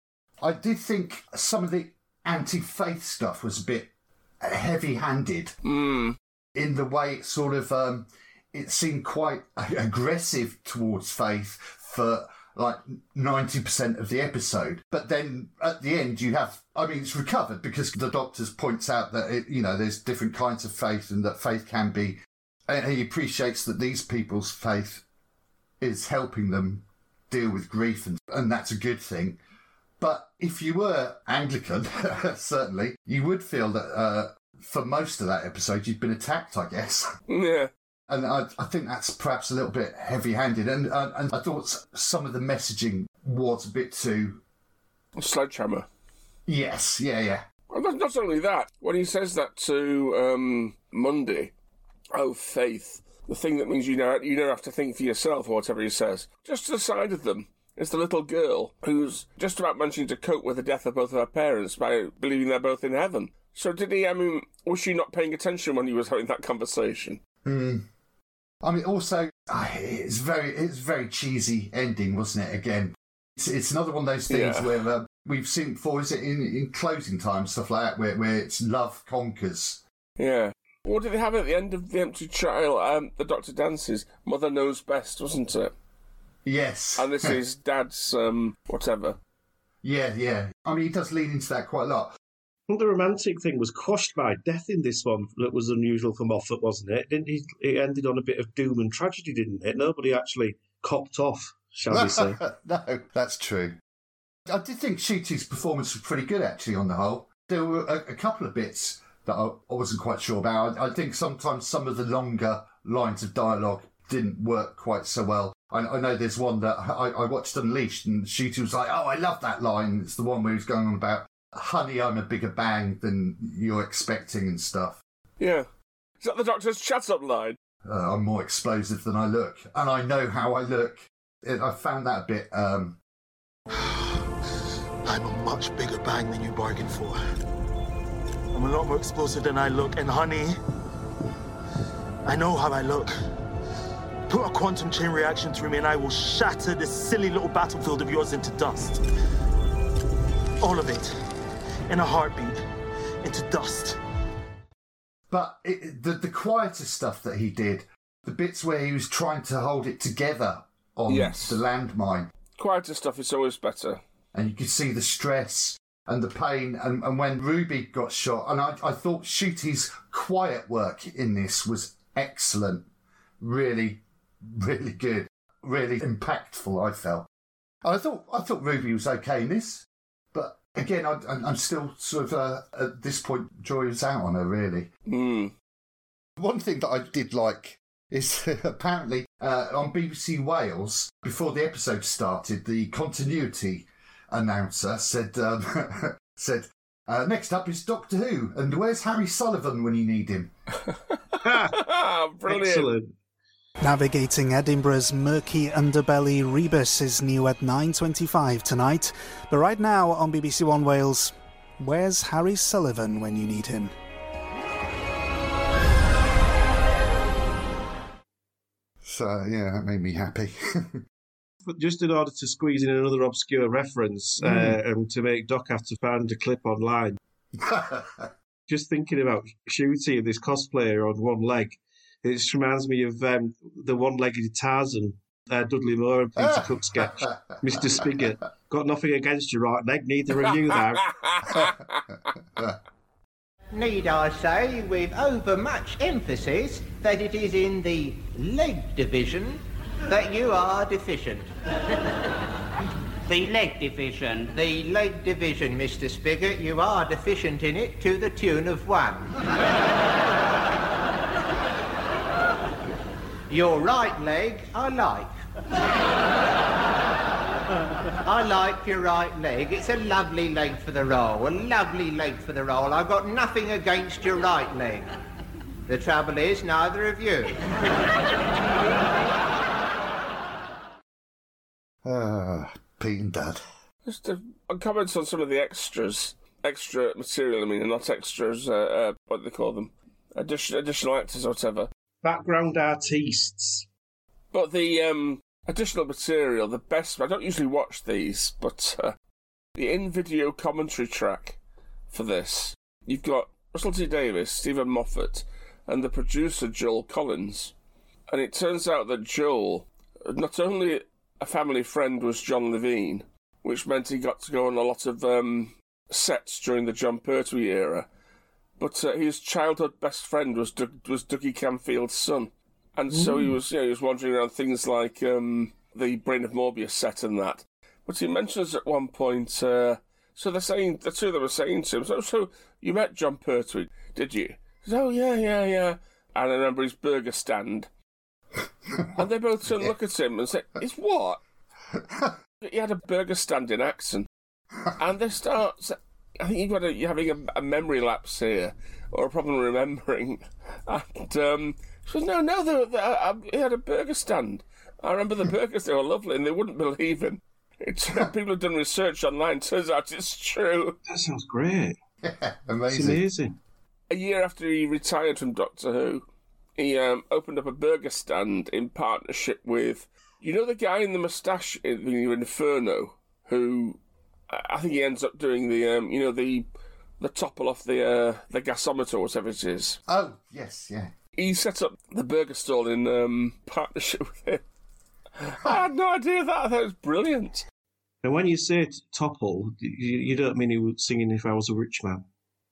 I did think some of the anti-faith stuff was a bit heavy-handed mm. in the way it sort of, um, it seemed quite aggressive towards faith for like ninety percent of the episode. But then at the end you have, I mean, it's recovered because the Doctor points out that, it, you know, there's different kinds of faith and that faith can be, and he appreciates that these people's faith is helping them deal with grief, and, and that's a good thing. But if you were Anglican, certainly, you would feel that uh, for most of that episode you'd been attacked, I guess. Yeah. And I, I think that's perhaps a little bit heavy-handed. And, uh, and I thought some of the messaging was a bit too... Sledgehammer. Yes, yeah, yeah. Well, not, not only that, when he says that to um, Monday, oh, faith, the thing that means you know you don't have to think for yourself or whatever he says, just to the side of them is the little girl who's just about managing to cope with the death of both of her parents by believing they're both in heaven. So did he, I mean, was she not paying attention when he was having that conversation? Hmm. I mean, also, it's very it's very cheesy ending, wasn't it, again? It's, it's another one of those things yeah. where um, we've seen before, is it in, in Closing Time, stuff like that, where, where it's love conquers. Yeah. What did they have at the end of The Empty Child? Um, the Doctor dances. Mother knows best, wasn't it? Yes. And this is Dad's, um, whatever. Yeah, yeah. I mean, he does lean into that quite a lot. think the romantic thing was quashed by death in this one. That was unusual for Moffat, wasn't it? Didn't he? It ended on a bit of doom and tragedy, didn't it? Nobody actually copped off, shall we say? No, that's true. I did think Ncuti's performance was pretty good, actually, on the whole. There were a, a couple of bits that I, I wasn't quite sure about. I, I think sometimes some of the longer lines of dialogue didn't work quite so well. I, I know there's one that I, I watched Unleashed, and Ncuti was like, oh, I love that line. It's the one where he's going on about, honey, I'm a bigger bang than you're expecting and stuff. Yeah. Is that the Doctor's shut up line? Uh, I'm more explosive than I look, and I know how I look. It, I found that a bit... Um... I'm a much bigger bang than you bargained for. I'm a lot more explosive than I look, and honey, I know how I look. Put a quantum chain reaction through me and I will shatter this silly little battlefield of yours into dust. All of it. In a heartbeat. Into dust. But it, the, the quieter stuff that he did, the bits where he was trying to hold it together on yes. the landmine. Quieter stuff is always better. And you could see the stress and the pain. And, and when Ruby got shot, and I, I thought Ncuti's quiet work in this was excellent. Really, really good. Really impactful, I felt. I thought I thought Ruby was okay in this. But again, I, I'm still sort of, uh, at this point, joy is out on her, really. Mm. One thing that I did like is apparently uh, on B B C Wales, before the episode started, the continuity announcer said, um, said uh, next up is Doctor Who, and where's Harry Sullivan when you need him? Brilliant. Excellent. Navigating Edinburgh's murky underbelly, Rebus is new at nine twenty-five tonight. But right now on B B C One Wales, where's Harry Sullivan when you need him? So, yeah, that made me happy. But just in order to squeeze in another obscure reference mm. uh, and to make Doc have to find a clip online, just thinking about Ncuti and this cosplayer on one leg, it just reminds me of um, the one-legged Tarzan, uh, Dudley Moore and Peter Cook sketch. Mister Spigot, got nothing against your right leg, neither of you, though. Need I say, with overmuch emphasis, that it is in the leg division that you are deficient. The leg division? The leg division, Mister Spigot. You are deficient in it to the tune of one. Your right leg, I like. I like your right leg. It's a lovely leg for the role. A lovely leg for the role. I've got nothing against your right leg. The trouble is, neither of you. Ah, uh, Pete and Dad. Just a, a comment on some of the extras. Extra material, I mean, not extras, uh, uh, what do they call them? Addition, additional actors or whatever. Background artistes. But the um, additional material, the best... I don't usually watch these, but uh, the in-video commentary track for this, you've got Russell T Davies, Stephen Moffat, and the producer, Joel Collins. And it turns out that Joel, not only a family friend was John Levine, which meant he got to go on a lot of um, sets during the John Pertwee era, but uh, his childhood best friend was Doug, was Dougie Camfield's son. And so he was, you know, he was wandering around things like um, the Brain of Morbius set and that. But he mentions at one point, uh, so they're saying, the two of them are saying to him, so, so you met John Pertwee, did you? He said, oh, yeah, yeah, yeah. And I remember his burger stand. And they both turn and look at him and say, it's what? He had a burger stand in Acton. And they start, I think you've got a, you're having a, a memory lapse here, or a problem remembering. And um, she says, no, no, they, they, uh, he had a burger stand. I remember the burgers, they were lovely, and they wouldn't believe him. It's, people have done research online, turns out it's true. That sounds great. Yeah, amazing. It's amazing. A year after he retired from Doctor Who, he um, opened up a burger stand in partnership with, you know the guy in the moustache in the Inferno, who, I think he ends up doing the, um, you know, the the topple off the uh, the gasometer or whatever it is. Oh, yes, yeah. He set up the burger stall in um, partnership with him. I had no idea of that. I thought it was brilliant. And when you say topple, you, you don't mean he was singing If I Was a Rich Man?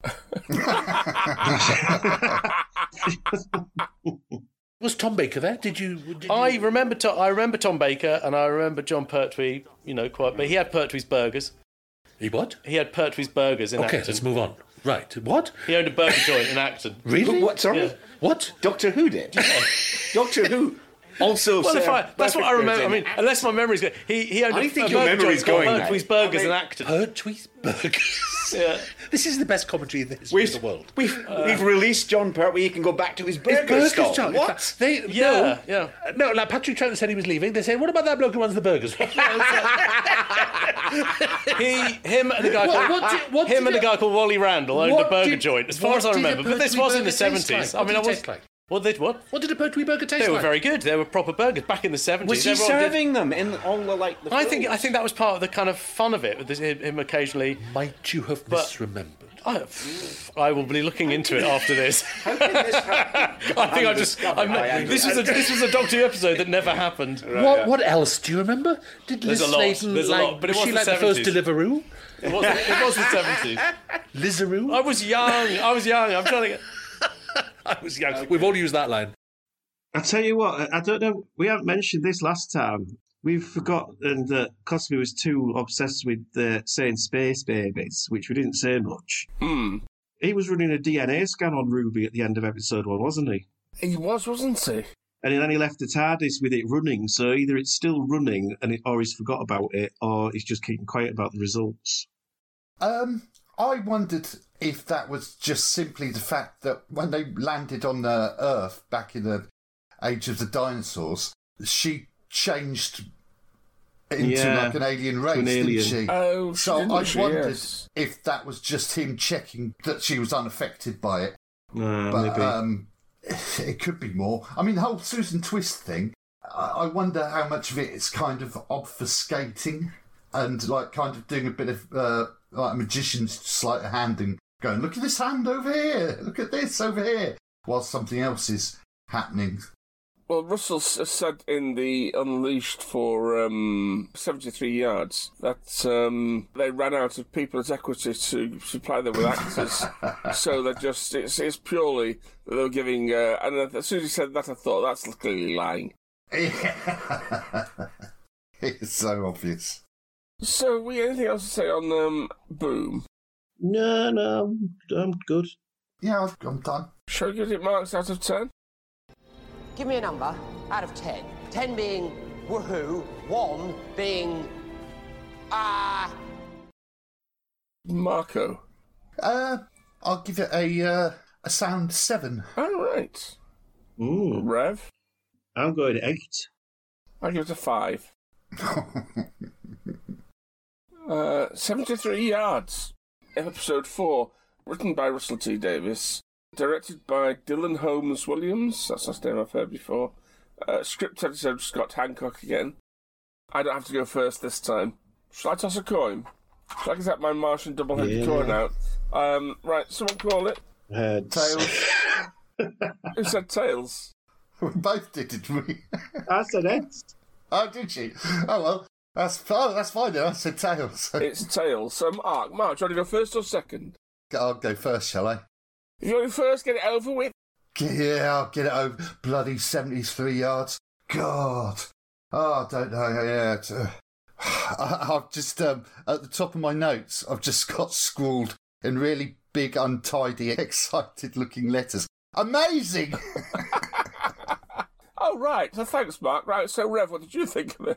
Was Tom Baker there? Did you? Did I you... remember. Tom, I remember Tom Baker, and I remember John Pertwee. You know, quite. But he had Pertwee's Burgers. He what? He had Pertwee's Burgers in Okay, Acton. let's move on. Right. What? He owned a burger joint in Acton. Really? What? Sorry. Yeah. What? Doctor Who did. Doctor Who. Also, well, if I, that's what I remember. I mean, in. unless my memory's good. He he owned I a, think a your burger memory's joint called going Pertwee's now. Burgers I mean, in Acton. Pertwee's Burgers. Yeah. This is the best commentary in the history We've, of the world. We've, Uh, we've released John Pertwee. He can go back to his burger Burgers stall. stall. What? They, Yeah, no, yeah. No, like Patrick Troughton said he was leaving. They said, what about that bloke who runs the burgers? he, him, and a guy What- called what did- what him did and a it- guy called Wally Randall owned What a burger did- joint, as far what as I did a remember. But this Pertwee was in the burger taste seventies. like? I mean, I What did it was. taste like? What did what? What did a Pertwee burger taste They were like? very good. They were proper burgers back in the seventies. Was he Everyone did- serving them in all the like? The I think films? I think that was part of the kind of fun of it. With this, him occasionally. Might you have But- misremembered? I, I will be looking into it after this. How can this happen? I think I just. I'm, this was a this was a Doctor Who episode that never happened. What What else do you remember? Did There's Liz a lot, Sladen there's a like? lot, but it was was she the like the first seventies. Deliveroo? It was it was the seventies. Lizaroo? I was young. I was young. I'm trying to get. I was young. We've all used that line. I tell you what, I don't know. We haven't mentioned this last time. We've forgotten that Cosby was too obsessed with uh, saying space babies, which we didn't say much. Hmm. He was running a D N A scan on Ruby at the end of episode one, wasn't he? He was, wasn't he? And then he left the TARDIS with it running, so either it's still running and it, or he's forgot about it, or he's just keeping quiet about the results. Um, I wondered if that was just simply the fact that when they landed on the Earth back in the age of the dinosaurs, she changed into Yeah, like an alien race, an didn't alien. she? Oh, so didn't I she? wondered Yes. if that was just him checking that she was unaffected by it. Uh, but maybe. um, it could be more. I mean, the whole Susan Twist thing, I I wonder how much of it is kind of obfuscating and like kind of doing a bit of uh, like a magician's sleight of hand and going, look at this hand over here, look at this over here, while something else is happening. Well, Russell s- said in the Unleashed for um, seventy-three yards that um, they ran out of people at Equity to supply them with actors. So they're just, it's, it's purely that they were giving, uh, and as soon as he said that, I thought that's clearly lying. It's so obvious. So, we anything else to say on um, Boom? No, no, I'm, I'm good. Yeah, I've- I'm done. Shall we give it marks out of ten? Give me a number out of ten. Ten being woohoo, one being ah. Marco. Uh, I'll give it a uh, a sound seven. All right. Ooh. Rev? I'm going eight. I give it a five. uh, seventy-three yards. Episode four. Written by Russell T Davies. Directed by Dylan Holmes Williams. That's the name I've heard before. Uh, script editor Scott Hancock again. I don't have to go first this time. Shall I toss a coin? Shall I get my Martian double-headed Yeah. coin out? Um, right, someone call it. Heads. Tails. Who said tails? We both did, didn't we? I said heads. Oh, did she? Oh, well, that's, oh, that's fine then. I said tails. It's tails. So, Mark, Mark, do you want to go first or second? I'll go first, shall I? If you want to first, get it over with. Yeah, I'll get it over. Bloody seventy-three yards. God. Oh, I don't know. Yeah. It's, uh, I, I've just, um, at the top of my notes, I've just got scrawled in really big, untidy, excited-looking letters. Amazing! Oh, right. So thanks, Mark. Right, so, Rev, what did you think of it?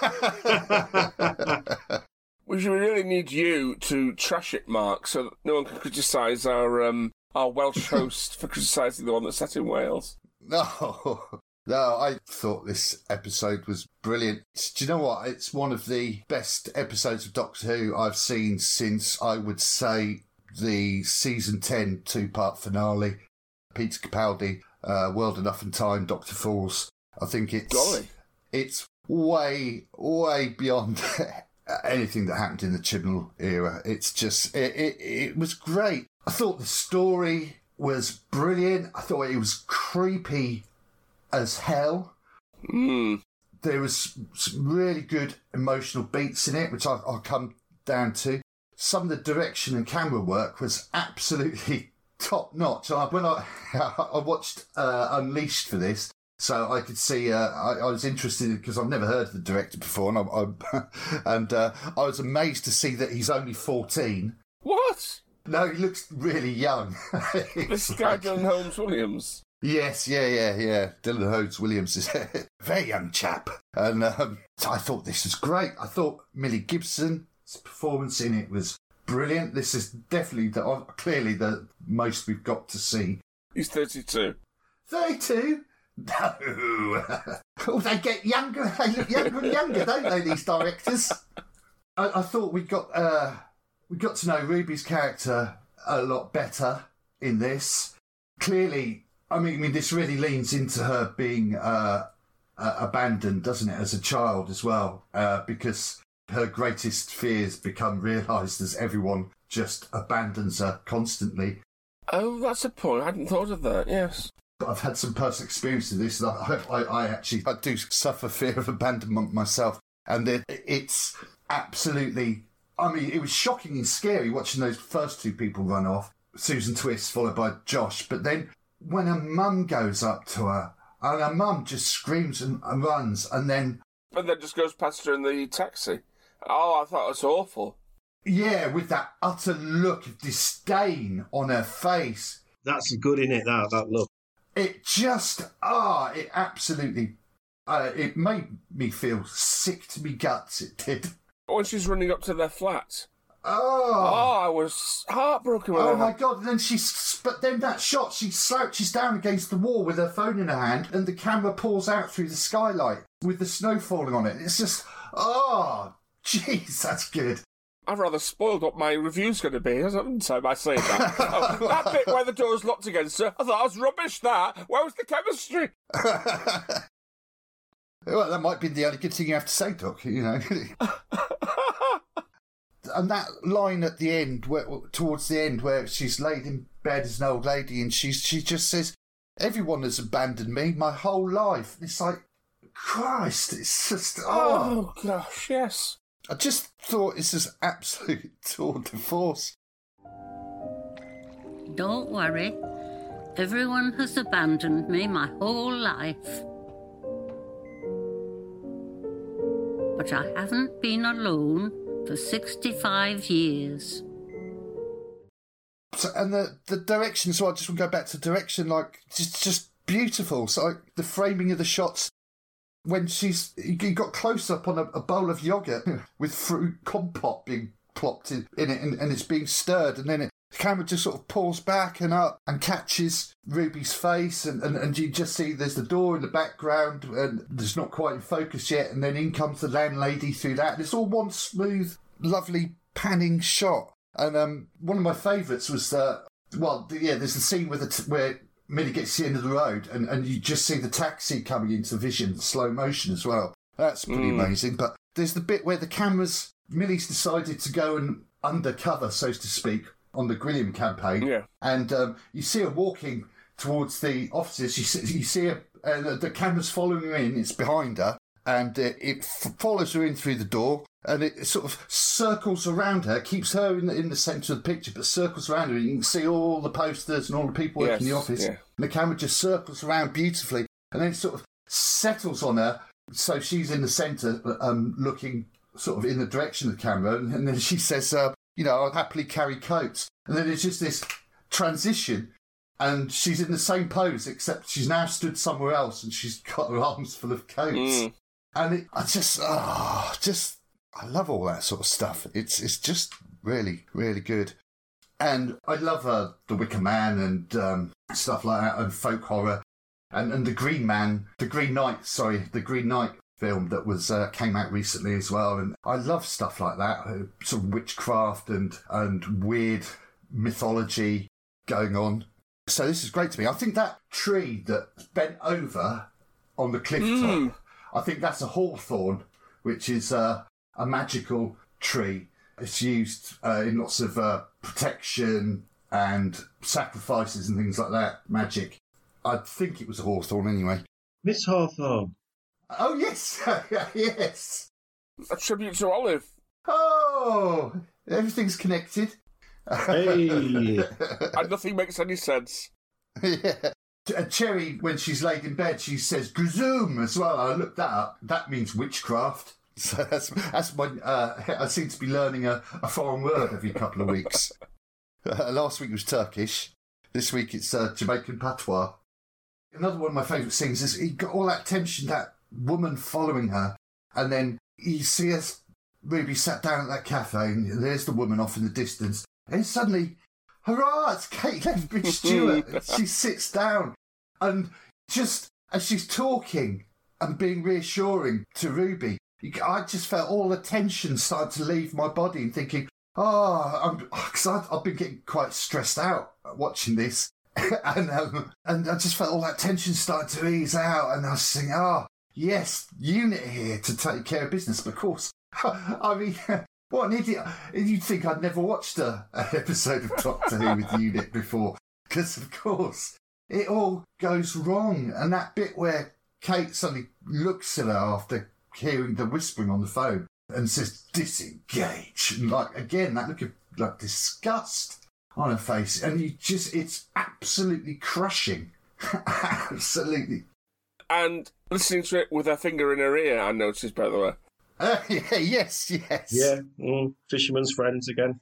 We should really need you to trash it, Mark, so that no one can criticise our um, our Welsh host for criticising the one that's set in Wales. No, no, I thought this episode was brilliant. Do you know what? It's one of the best episodes of Doctor Who I've seen since, I would say, the season ten two-part finale. Peter Capaldi, uh, World Enough and Time, Doctor Falls. I think it's Golly. it's way, way beyond anything that happened in the Chibnall era. It's just, it, it, it was great. I thought the story was brilliant. I thought it was creepy as hell. Mm. There was some really good emotional beats in it, which I, I'll come down to. some of the direction and camera work was absolutely top notch. I, when I I watched uh, Unleashed for this, so I could see. Uh, I, I was interested because I've never heard of the director before, and I, I and uh, I was amazed to see that he's only fourteen. What? No, he looks really young. This guy, Dylan Holmes Williams. Yes, yeah, yeah, yeah. Dylan Holmes Williams is a very young chap. And um, I thought this was great. I thought Millie Gibson's performance in it was brilliant. This is definitely, the clearly the most we've got to see. He's thirty-two. thirty-two? No. Oh, they get younger. They look younger and younger, don't they, these directors? I, I thought we got... Uh, We got to know Ruby's character a lot better in this. Clearly, I mean, I mean this really leans into her being uh, uh, abandoned, doesn't it, as a child as well? Uh, because her greatest fears become realised as everyone just abandons her constantly. Oh, that's a point. I hadn't thought of that, yes. But I've had some personal experience of this. And I, I, I actually I do suffer fear of abandonment myself. And it, it's absolutely... I mean, it was shocking and scary watching those first two people run off. Susan Twist followed by Josh. But then when her mum goes up to her, and her mum just screams and, and runs, and then... And then just goes past her in the taxi. Oh, I thought it was awful. Yeah, with that utter look of disdain on her face. That's good, in it, that, that look. It just... Ah, oh, it absolutely... Uh, it made me feel sick to me guts, it did. When she's running up to their flat. Oh. Oh, I was heartbroken with Oh, her. my God. And then she's... But then that shot, she slouches down against the wall with her phone in her hand, and the camera pulls out through the skylight with the snow falling on it. It's just... Oh, jeez, that's good. I've rather spoiled what my review's going to be, haven't I, by saying that? Oh, that bit where the door's locked against her, I thought it was rubbish, that. Where was the chemistry? Well, that might be the only good thing you have to say, Doc, you know. And that line at the end, where, towards the end, where she's laid in bed as an old lady and she's, she just says, everyone has abandoned me my whole life. It's like, Christ, it's just... Oh, oh gosh, yes. I just thought this is absolute tour de force. Don't worry. Everyone has abandoned me my whole life. But I haven't been alone for sixty-five years. So, and the, the direction, so I just want to go back to direction, like, just, just beautiful. So like, the framing of the shots, when she's, you got close up on a, a bowl of yoghurt with fruit compote being plopped in, in it and, and it's being stirred, and then it, the camera just sort of pulls back and up and catches Ruby's face, and, and, and you just see there's the door in the background and it's not quite in focus yet, and then in comes the landlady through that, and it's all one smooth, lovely panning shot. And um, one of my favourites was, uh, well, yeah, there's the scene where, the t- where Millie gets to the end of the road and, and you just see the taxi coming into vision, slow motion as well. That's pretty mm. amazing. But there's the bit where the camera's, Millie's decided to go and undercover, so to speak, on the Grilliam campaign. Yeah. And um, you see her walking towards the offices. You see, you see her, uh, the camera's following her in, it's behind her, and uh, it f- follows her in through the door, and it sort of circles around her, keeps her in the, in the centre of the picture, but circles around her. You can see all the posters and all the people working yes, in the office. Yeah. And the camera just circles around beautifully, and then it sort of settles on her, so she's in the centre, um, looking sort of in the direction of the camera, and, and then she says, uh, you know, I'll happily carry coats. And then it's just this transition, and she's in the same pose, except she's now stood somewhere else, and she's got her arms full of coats. Mm. And it, I just, ah, oh, just, I love all that sort of stuff. It's it's just really, really good. And I love uh, The Wicker Man and um, stuff like that, and folk horror, and, and the Green Man, the Green Knight, sorry, the Green Knight film that was uh, came out recently as well. And I love stuff like that, uh, sort of witchcraft and and weird mythology going on. So this is great to me. I think that tree that's bent over on the cliff mm. top, I think that's a hawthorn, which is uh, a magical tree. It's used uh, in lots of uh, protection and sacrifices and things like that, magic. I think it was a hawthorn anyway. Miss Hawthorne. Oh, yes. Yes. A tribute to Olive. Oh, Everything's connected. Hey. And nothing makes any sense. Yeah. Uh, Cherry, when she's laid in bed, she says "Gazoom" as well. I looked that up. That means witchcraft. So that's that's my. Uh, I seem to be learning a, a foreign word every couple of weeks. Uh, last week was Turkish. This week it's uh, Jamaican patois. Another one of my favourite scenes is he got all that tension, that woman following her, and then you see us. Ruby sat down at that cafe, and there's the woman off in the distance, and suddenly, hurrah! It's Kate Lethbridge Stewart. She sits down, and just as she's talking and being reassuring to Ruby, I just felt all the tension start to leave my body and thinking, oh, I'm, because I've, I've been getting quite stressed out watching this. and um, and I just felt all that tension start to ease out. And I was thinking, oh, yes, unit here to take care of business. But of course, I mean, what an idiot. You'd think I'd never watched a, an episode of Doctor Who with unit before. Because, of course, it all goes wrong. And that bit where Kate suddenly looks at her after hearing the whispering on the phone and says, disengage. And like, again, that look of like disgust on her face. And you just, it's absolutely crushing. Absolutely. And listening to it with her finger in her ear, I noticed, by the way. Uh, yeah, yes, yes. Yeah, mm, fisherman's friends again.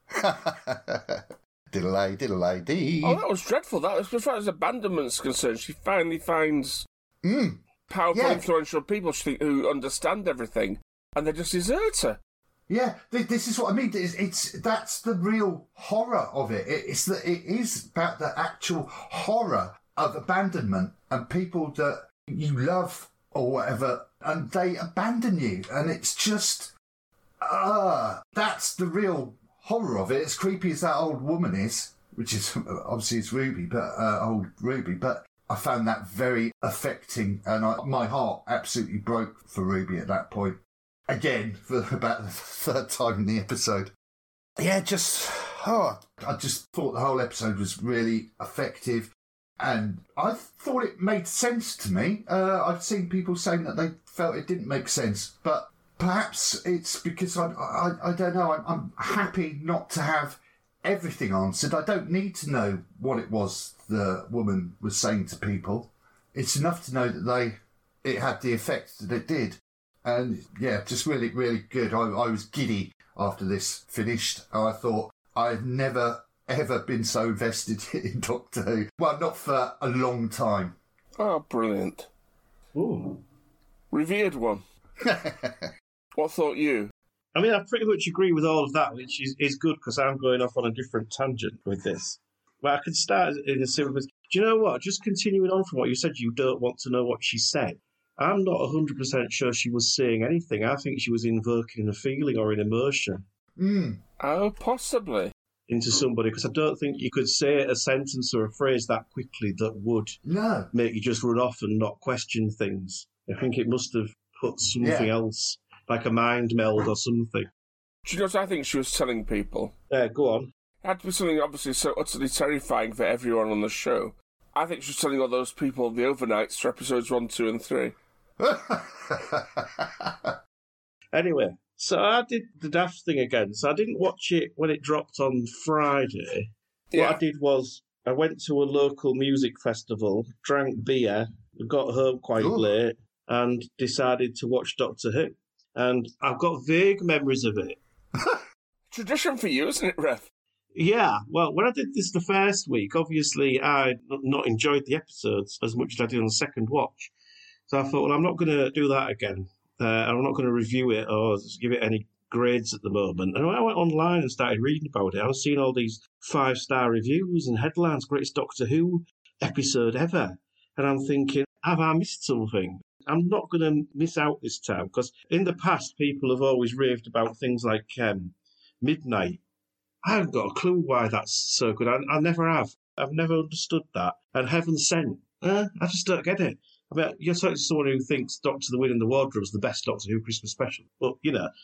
Diddle-ay, diddle-ay, dee. Oh, that was dreadful. That was, as far as abandonment's concerned, she finally finds mm. powerful, yeah. influential people she, who understand everything, and they just desert her. Yeah, this is what I mean. It's, it's that's the real horror of it. it. It's that it is about the actual horror of abandonment and people that you love or whatever, and they abandon you, and it's just, uh, that's the real horror of it. As creepy as that old woman is, which is obviously it's Ruby, but uh, old Ruby, but I found that very affecting, and I, my heart absolutely broke for Ruby at that point. Again, for about the third time in the episode. Yeah, just, oh, I just thought the whole episode was really effective. And I thought it made sense to me. Uh, I've seen people saying that they felt it didn't make sense. But perhaps it's because, I, I, I don't know, I'm, I'm happy not to have everything answered. I don't need to know what it was the woman was saying to people. It's enough to know that they it had the effect that it did. And yeah, just really, really good. I, I was giddy after this finished. I thought I've never, ever been so invested in Doctor Who. Well, not for a long time. Oh, brilliant. Ooh. Revered one. What thought you? I mean, I pretty much agree with all of that, which is, is good because I'm going off on a different tangent with this. But I could start in a similar place. Do you know what? Just continuing on from what you said, you don't want to know what she said. I'm not one hundred percent sure she was saying anything. I think she was invoking a feeling or an emotion. Mm. Oh, possibly. Into somebody, because I don't think you could say a sentence or a phrase that quickly that would no. make you just run off and not question things. I think it must have put something yeah. else, like a mind meld or something. Do you know what I think she was telling people? Yeah, go on. It had to be something obviously so utterly terrifying for everyone on the show. I think she was telling all those people the overnights for episodes one, two, and three. Anyway, so I did the daft thing again. So I didn't watch it when it dropped on Friday. Yeah. What I did was I went to a local music festival, drank beer, got home quite Ooh. late, and decided to watch Doctor Who. And I've got vague memories of it. Tradition for you, isn't it, Ref? Yeah, well, when I did this the first week, obviously I not enjoyed the episodes as much as I did on the second watch. So I thought, well, I'm not going to do that again. Uh, I'm not going to review it or give it any grades at the moment. And I went online and started reading about it. I was seeing all these five-star reviews and headlines, greatest Doctor Who episode ever. And I'm thinking, have I missed something? I'm not going to miss out this time, because in the past, people have always raved about things like um, Midnight. I haven't got a clue why that's so good. I, I never have. I've never understood that. And Heaven Sent, eh, I just don't get it. I mean, you're talking to someone who thinks Doctor the Wind in the Wardrobe is the best Doctor Who Christmas special. But, you know.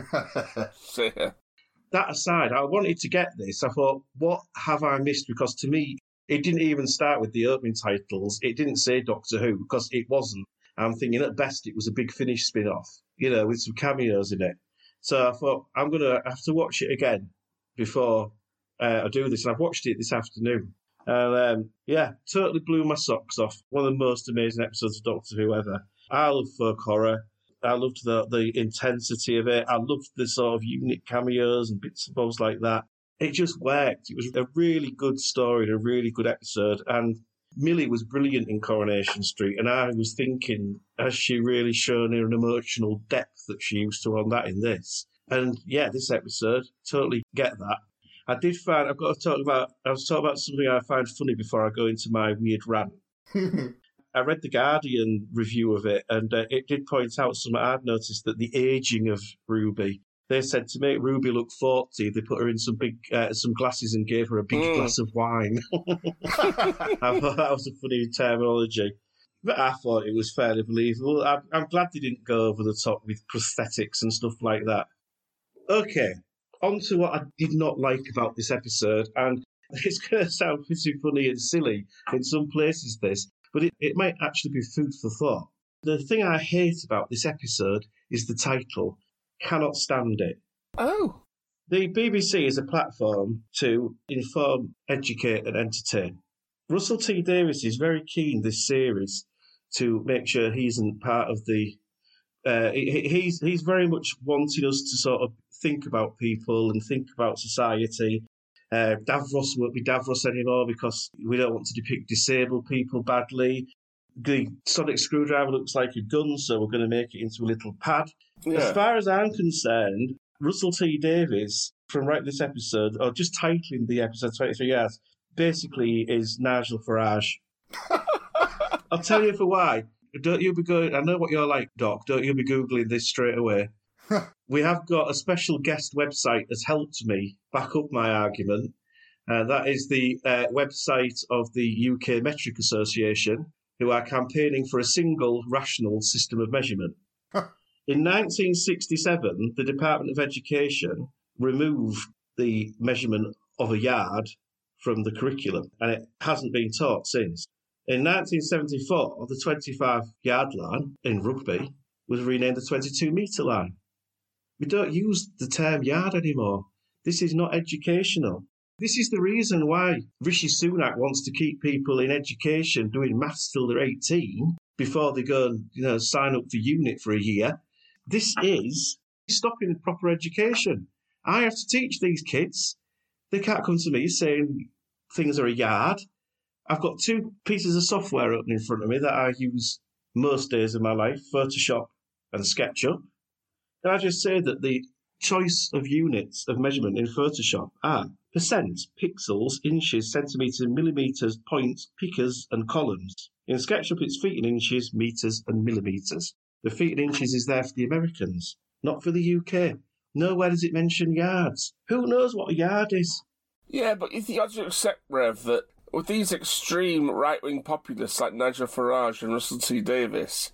That aside, I wanted to get this. I thought, what have I missed? Because to me, it didn't even start with the opening titles. It didn't say Doctor Who, because it wasn't. I'm thinking at best it was a Big Finish spin-off, you know, with some cameos in it. So I thought, I'm going to have to watch it again before uh, I do this. And I've watched it this afternoon. And um, yeah, totally blew my socks off. One of the most amazing episodes of Doctor Who ever. I love folk horror. I loved the, the intensity of it. I loved the sort of unique cameos and bits and bobs like that. It just worked. It was a really good story and a really good episode. And Millie was brilliant in Coronation Street. And I was thinking, has she really shown her an emotional depth that she used to on that in this? And yeah, this episode, totally get that. I did find, I've got to talk about, I was talking about something I find funny before I go into my weird rant. I read the Guardian review of it, and uh, it did point out something I'd noticed, that the aging of Ruby. They said to make Ruby look forty, they put her in some big uh, some glasses and gave her a big mm. glass of wine. I thought that was a funny terminology. But I thought it was fairly believable. I'm, I'm glad they didn't go over the top with prosthetics and stuff like that. Okay, on to what I did not like about this episode, and it's going to sound pretty funny and silly in some places, this, but it, it might actually be food for thought. The thing I hate about this episode is the title. Cannot stand it. Oh. The B B C is a platform to inform, educate and entertain. Russell T Davies is very keen this series to make sure he isn't part of the... Uh, he, he's, he's very much wanting us to sort of think about people and think about society. Uh, Davros won't be Davros anymore because we don't want to depict disabled people badly. The sonic screwdriver looks like a gun, so we're going to make it into a little pad. Yeah. As far as I'm concerned, Russell T Davies, from writing this episode, or just titling the episode twenty-three years, basically is Nigel Farage. I'll tell you for why. Don't you be going, I know what you're like, Doc, don't you be Googling this straight away. We have got a special guest website that's helped me back up my argument. Uh, that is the uh, website of the U K Metric Association, who are campaigning for a single rational system of measurement. In nineteen sixty-seven, the Department of Education removed the measurement of a yard from the curriculum, and it hasn't been taught since. In nineteen seventy-four, the twenty-five yard line in rugby was renamed the twenty-two metre line. We don't use the term yard anymore. This is not educational. This is the reason why Rishi Sunak wants to keep people in education doing maths till they're eighteen before they go and, you know, sign up for UNIT for a year. This is stopping proper education. I have to teach these kids. They can't come to me saying things are a yard. I've got two pieces of software open in front of me that I use most days of my life, Photoshop and SketchUp. Can I just say that the choice of units of measurement in Photoshop are percent, pixels, inches, centimetres, millimetres, points, pickers and columns. In SketchUp, it's feet in inches, metres and millimetres. The feet in inches is there for the Americans, not for the U K. Nowhere does it mention yards. Who knows what a yard is? Yeah, but you have to accept, Rev, that with these extreme right-wing populists like Nigel Farage and Russell T Davies,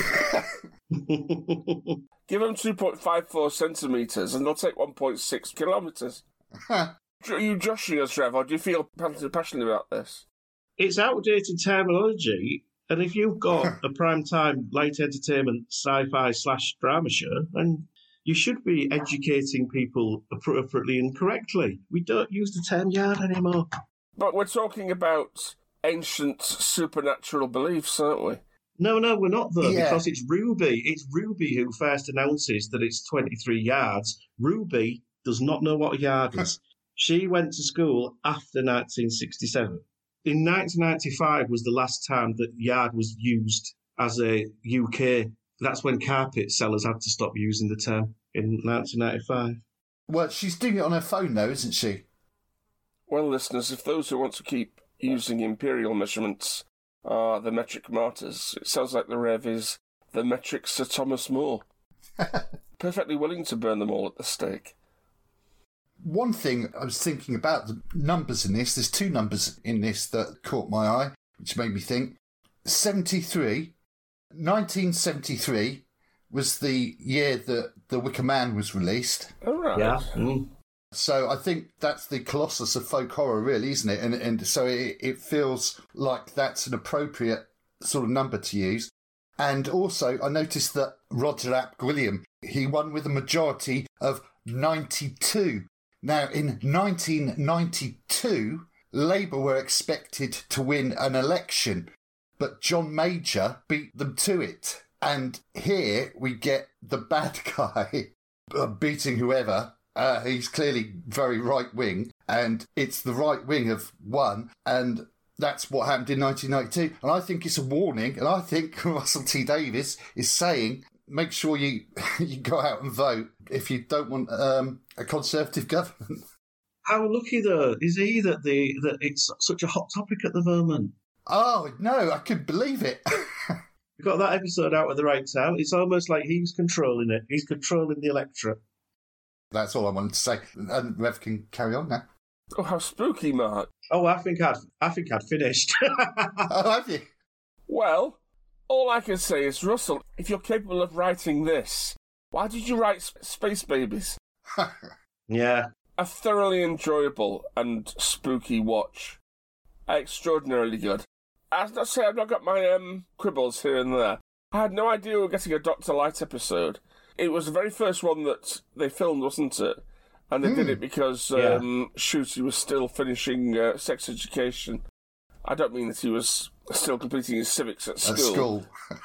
give them two point five four centimetres and they'll take one point six kilometres. Are you joshing us, Rev, or do you feel passionate about this? It's outdated terminology, and if you've got a prime-time light entertainment sci-fi slash drama show, then you should be educating people appropriately and correctly. We don't use the term yard anymore. But we're talking about ancient supernatural beliefs, aren't we? No, no, we're not, though, Yeah. because it's Ruby. It's Ruby who first announces that it's twenty-three yards. Ruby does not know what a yard is. She went to school after nineteen sixty-seven. In nineteen ninety-five was the last time that yard was used as a U K. That's when carpet sellers had to stop using the term, in nineteen ninety-five. Well, she's doing it on her phone, though, isn't she? Well, listeners, if those who want to keep using imperial measurements are the metric martyrs, it sounds like the Rev is the metric Sir Thomas More. Perfectly willing to burn them all at the stake. One thing I was thinking about, the numbers in this, there's two numbers in this that caught my eye, which made me think. seventy-three, nineteen seventy-three was the year that The Wicker Man was released. All right. Yeah. Mm. So I think that's the Colossus of folk horror, really, isn't it? And and so it, it feels like that's an appropriate sort of number to use. And also, I noticed that Roger Ap Gwilliam, he won with a majority of ninety-two. Now, in nineteen ninety-two, Labour were expected to win an election, but John Major beat them to it. And here we get the bad guy beating whoever. Uh, he's clearly very right-wing, and it's the right wing of won, and that's what happened in nineteen ninety-two. And I think it's a warning, and I think Russell T Davies is saying, make sure you you go out and vote if you don't want um, a Conservative government. How lucky, though, is he that the that it's such a hot topic at the moment? Oh, no, I couldn't believe it. We got that episode out at the right time. It's almost like he's controlling it. He's controlling the electorate. That's all I wanted to say. And Rev can carry on now. Oh, how spooky, Mark. Oh, I think I'd, I think I'd finished. Oh, have you? Well, all I can say is, Russell, if you're capable of writing this, why did you write Sp- Space Babies? Yeah. A thoroughly enjoyable and spooky watch. Extraordinarily good. As I say, I've not got my um, quibbles here and there. I had no idea we were getting a Doctor Light episode. It was the very first one that they filmed, wasn't it? And they mm. did it because um, yeah. Shooty was still finishing uh, sex education. I don't mean that he was still completing his civics at school. At school.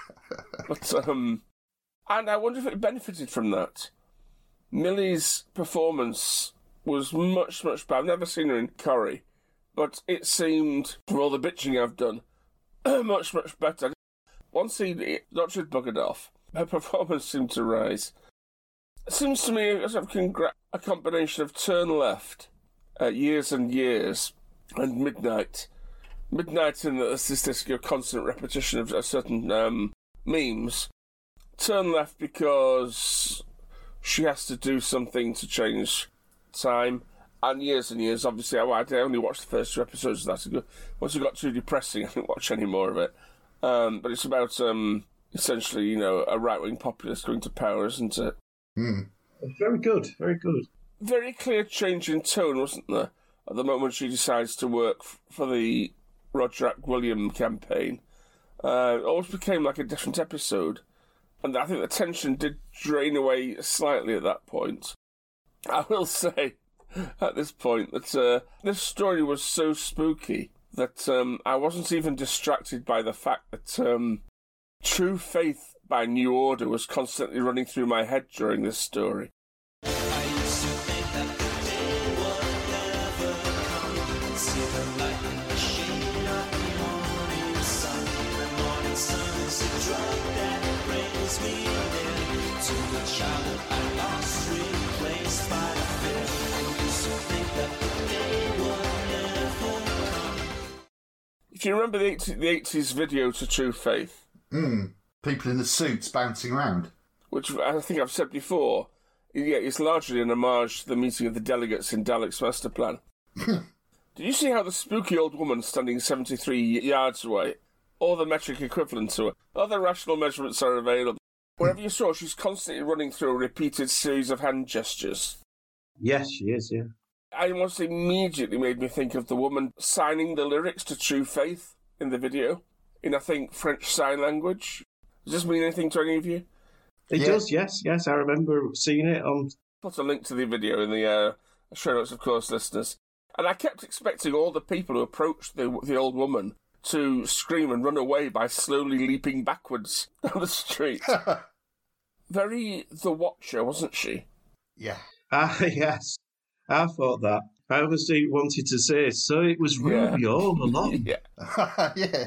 But, um, and I wonder if it benefited from that. Millie's performance was much, much better. I've never seen her in Corrie, but it seemed, from all the bitching I've done, much, much better. Once he, Doctor had buggered off, her performance seemed to rise. It seems to me as I've congr- a combination of Turn Left, uh, Years and Years, and Midnight. Midnight in that there's this, this constant repetition of a certain um, memes. Turn Left because she has to do something to change time. And Years and Years, obviously, I, I only watched the first two episodes of that. Once it got too depressing, I didn't watch any more of it. Um, but it's about, um, essentially, you know, a right-wing populist going to power, isn't it? Mm. Very good, very good. Very clear change in tone, wasn't there? At the moment she decides to work f- for the Roger Ap Gwilliam campaign. Uh, it always became like a different episode. And I think the tension did drain away slightly at that point. I will say, at this point, that uh, this story was so spooky that um, I wasn't even distracted by the fact that um, True Faith by New Order was constantly running through my head during this story. If you remember the eighties video to True Faith... Mm. People in the suits bouncing around. Which I think I've said before, yeah, it's largely an homage to the meeting of the delegates in Dalek's master plan. Did you see how the spooky old woman standing seventy-three yards away, or the metric equivalent to her, other rational measurements are available. Wherever you saw, she's constantly running through a repeated series of hand gestures. Yes, she is, yeah. I almost immediately made me think of the woman signing the lyrics to True Faith in the video, in, I think, French Sign Language. Does this mean anything to any of you? It yeah. does, yes, yes. I remember seeing it on... Put a link to the video in the uh, show notes, of course, listeners. And I kept expecting all the people who approached the, the old woman to scream and run away by slowly leaping backwards down the street. Very The Watcher, wasn't she? Yeah. Ah, yes. I thought that. I obviously wanted to say, so it was Ruby yeah. all along. yeah. yeah.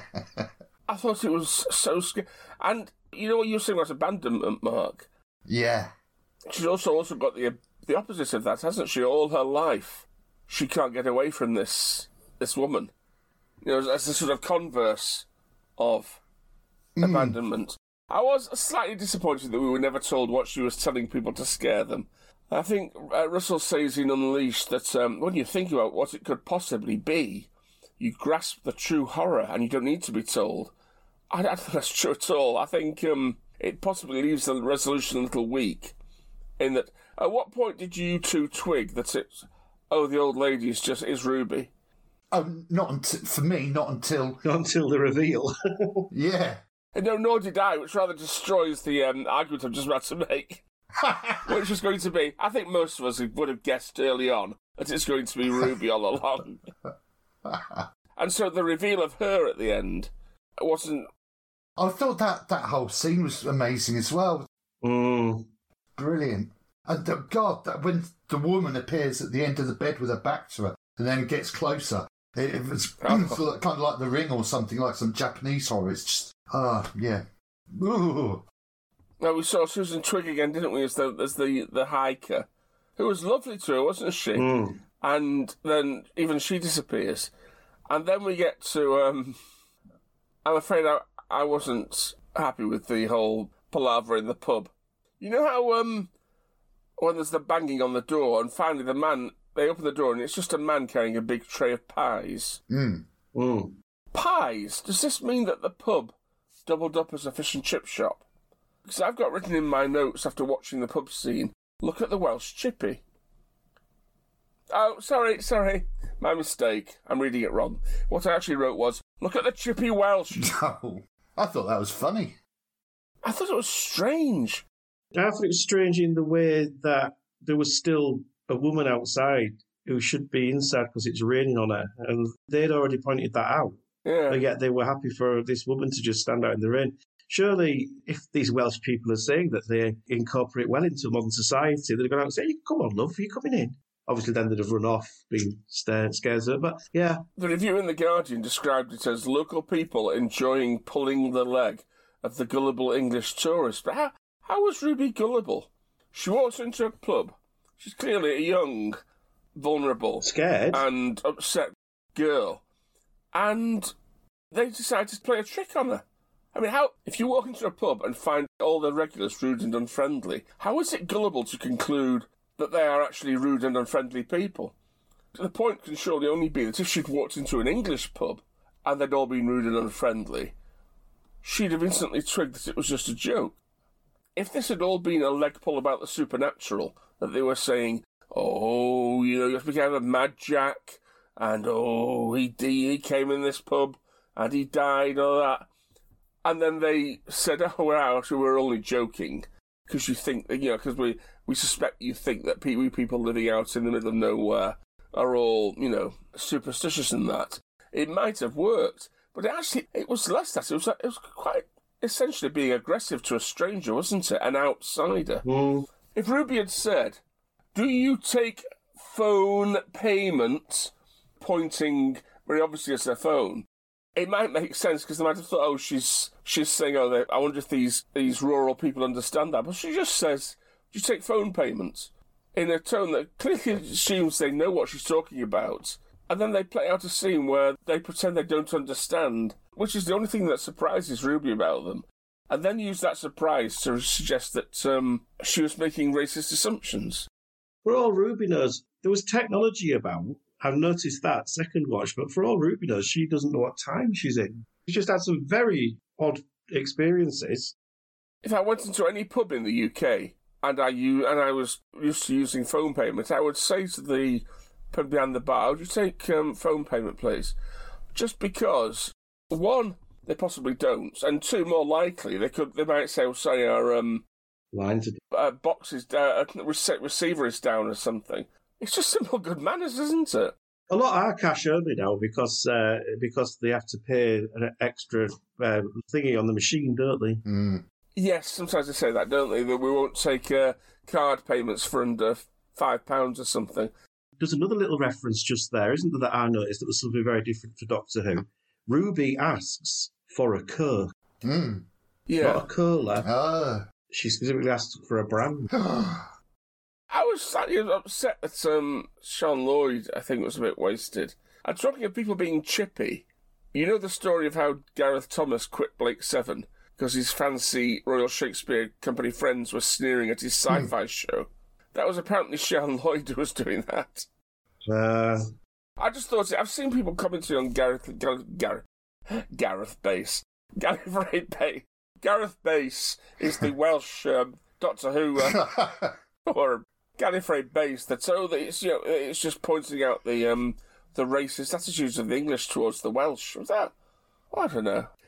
I thought it was so scary. And you know what you were saying about abandonment, Mark? Yeah. She's also also got the the opposite of that, hasn't she? All her life, she can't get away from this this woman. You know, as a sort of converse of mm. abandonment. I was slightly disappointed that we were never told what she was telling people to scare them. I think uh, Russell says in Unleashed that um, when you think about what it could possibly be, you grasp the true horror and you don't need to be told. I, I don't think that's true at all. I think um, it possibly leaves the resolution a little weak in that, at what point did you two twig that it's, oh, the old lady is just, is Ruby? Oh, not until, for me, not until... Not until the reveal. yeah. No, nor did I, which rather destroys the um, argument I'm just about to make. Which was going to be, I think most of us would have guessed early on that it's going to be Ruby all along. And so the reveal of her at the end wasn't... I thought that, that whole scene was amazing as well. Mm. Brilliant. And uh, God, that when the woman appears at the end of the bed with her back to her and then gets closer, it, it was kind of like The Ring or something, like some Japanese horror. It's just, ah, uh, yeah. Ooh. Now, we saw Susan Twig again, didn't we, as the as the, the hiker, who was lovely to her, wasn't she? Mm. And then even she disappears. And then we get to, um, I'm afraid I, I wasn't happy with the whole palaver in the pub. You know how um, when there's the banging on the door and finally the man, they open the door and it's just a man carrying a big tray of pies. Mm. Mm. Pies? Does this mean that the pub doubled up as a fish and chip shop? Because I've got written in my notes after watching the pub scene, look at the Welsh chippy. Oh, sorry, sorry. My mistake. I'm reading it wrong. What I actually wrote was, look at the chippy Welsh. No, I thought that was funny. I thought it was strange. I thought it was strange in the way that there was still a woman outside who should be inside because it's raining on her, and they'd already pointed that out. Yeah. But yet they were happy for this woman to just stand out in the rain. Surely, if these Welsh people are saying that they incorporate well into modern society, they'd go out and say, come on, love, are you coming in? Obviously, then they'd have run off, being scared, scared of it. But, yeah. The review in The Guardian described it as local people enjoying pulling the leg of the gullible English tourist. But how, how was Ruby gullible? She walks into a club. She's clearly a young, vulnerable, scared, and upset girl. And they decide to play a trick on her. I mean, how if you walk into a pub and find all the regulars rude and unfriendly, how is it gullible to conclude that they are actually rude and unfriendly people? The point can surely only be that if she'd walked into an English pub and they'd all been rude and unfriendly, she'd have instantly twigged that it was just a joke. If this had all been a leg pull about the supernatural, that they were saying, oh, you know, you have to be kind of Mad Jack, and oh, he, he came in this pub and he died, all that. And then they said, oh, we're out, we're only joking. Because you think, you know, because we, we suspect you think that we people living out in the middle of nowhere are all, you know, superstitious in that. It might have worked, but it actually, it was less that. It was, it was quite essentially being aggressive to a stranger, wasn't it? An outsider. Mm. If Ruby had said, do you take phone payments, pointing very obviously at her phone, it might make sense because they might have thought, oh, she's she's saying, oh, they, I wonder if these, these rural people understand that. But she just says, do you take phone payments? In a tone that clearly assumes they know what she's talking about. And then they play out a scene where they pretend they don't understand, which is the only thing that surprises Ruby about them. And then use that surprise to suggest that um, she was making racist assumptions. For all Ruby knows, there was technology about. I've noticed that second watch, but for all Ruby knows, she doesn't know what time she's in. She just had some very odd experiences. If I went into any pub in the U K and I u- and I was used to using phone payment, I would say to the pub behind the bar, would you take um, phone payment, please? Just because, one, they possibly don't, and two, more likely, they could they might say, oh, sorry, our um, lines uh, box is down, uh, receiver is down or something. It's just simple good manners, isn't it? A lot are cash only now because uh, because they have to pay an extra uh, thingy on the machine, don't they? Mm. Yes, sometimes they say that, don't they? That we won't take uh, card payments for under five pounds or something. There's another little reference just there, isn't there, that I noticed that was something very different for Doctor Who. Ruby asks for a Coke. Mm. Yeah. Not a cola. Ah. She specifically asked for a brand. I was slightly upset that um, Sean Lloyd, I think, was a bit wasted. And talking of people being chippy, you know the story of how Gareth Thomas quit Blake Seven because his fancy Royal Shakespeare Company friends were sneering at his sci-fi show? That was apparently Sean Lloyd who was doing that. Uh... I just thought, I've seen people commenting on Gareth, Gareth, Gareth, Gareth Bass. Gareth Bass. Gareth Bass is the Welsh um, Doctor Who, uh, or Gallifrey Bass. That's oh, that it's you know, it's just pointing out the um the racist attitudes of the English towards the Welsh. Was that? I don't know.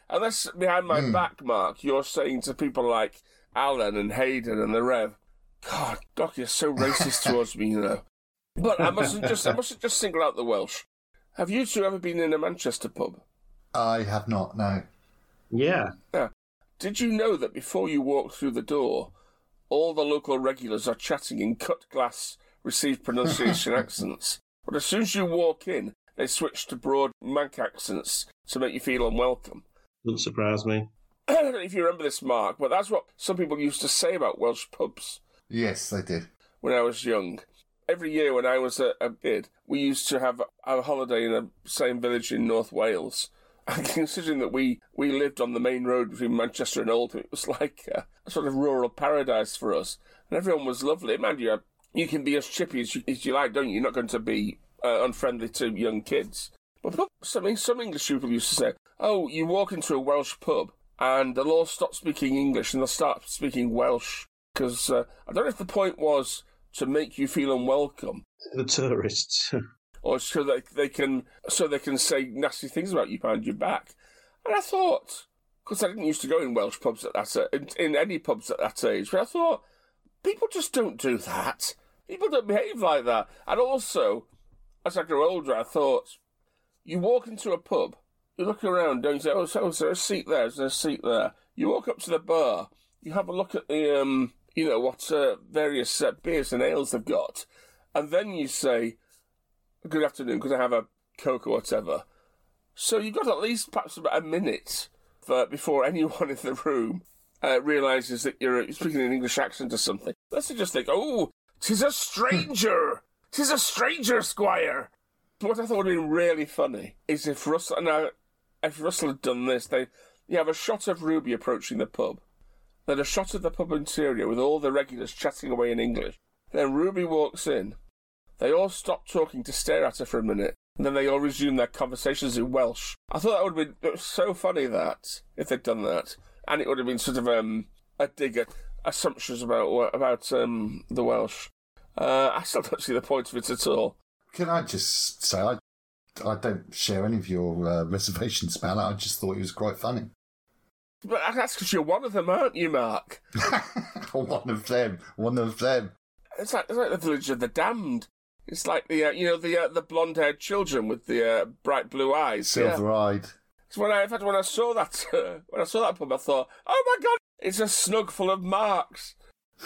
unless behind my Mm. back, Mark, you're saying to people like Alan and Hayden and the Rev, God, Doc, you're so racist towards me, you know. But I mustn't just I mustn't just single out the Welsh. Have you two ever been in a Manchester pub? I have not, no. Yeah. Now, did you know that before you walk through the door, all the local regulars are chatting in cut glass, received pronunciation accents? But as soon as you walk in, they switch to broad Manc accents to make you feel unwelcome. Doesn't surprise me. I don't know if you remember this, Mark, but that's what some people used to say about Welsh pubs. Yes, they did. When I was young. Every year when I was a, a kid, we used to have a holiday in the same village in North Wales. And considering that we, we lived on the main road between Manchester and Oldham, it was like a, a sort of rural paradise for us. And everyone was lovely. Mind you, you can be as chippy as you, as you like, don't you? You're not going to be uh, unfriendly to young kids. But some, some English people used to say, oh, you walk into a Welsh pub and they'll all stop speaking English and they'll start speaking Welsh. Because uh, I don't know if the point was to make you feel unwelcome. The tourists. Or so they, they can so they can say nasty things about you behind your back. And I thought, because I didn't used to go in Welsh pubs at that in, in any pubs at that age, but I thought, people just don't do that. People don't behave like that. And also, as I grew older, I thought, you walk into a pub, you look around, don't you say, oh, so is there a seat there? Is there a seat there? You walk up to the bar, you have a look at the, um, you know, what uh, various uh, beers and ales they've got, and then you say, good afternoon, could I have a Coke or whatever? So you've got at least perhaps about a minute for, before anyone in the room uh, realises that you're speaking in an English accent or something. Let's just think, oh, 'tis a stranger! 'Tis a stranger, Squire! What I thought would have been really funny is if Russell, now, if Russell had done this, they you have a shot of Ruby approaching the pub, then a shot of the pub interior with all the regulars chatting away in English. Then Ruby walks in. They all stop talking to stare at her for a minute, and then they all resume their conversations in Welsh. I thought that would have been it was so funny that, if they'd done that. And it would have been sort of um, a dig at assumptions about, about um, the Welsh. Uh, I still don't see the point of it at all. Can I just say, I, I don't share any of your uh, reservations about it. I just thought it was quite funny. But that's because you're one of them, aren't you, Mark? One of them. One of them. It's like, it's like the Village of the Damned. It's like the, uh, you know, the uh, the blonde-haired children with the uh, bright blue eyes. Silver-eyed. Yeah. So when I, in fact, when I saw that, uh, when I saw that pub, I thought, oh my God, it's a snug full of Marks.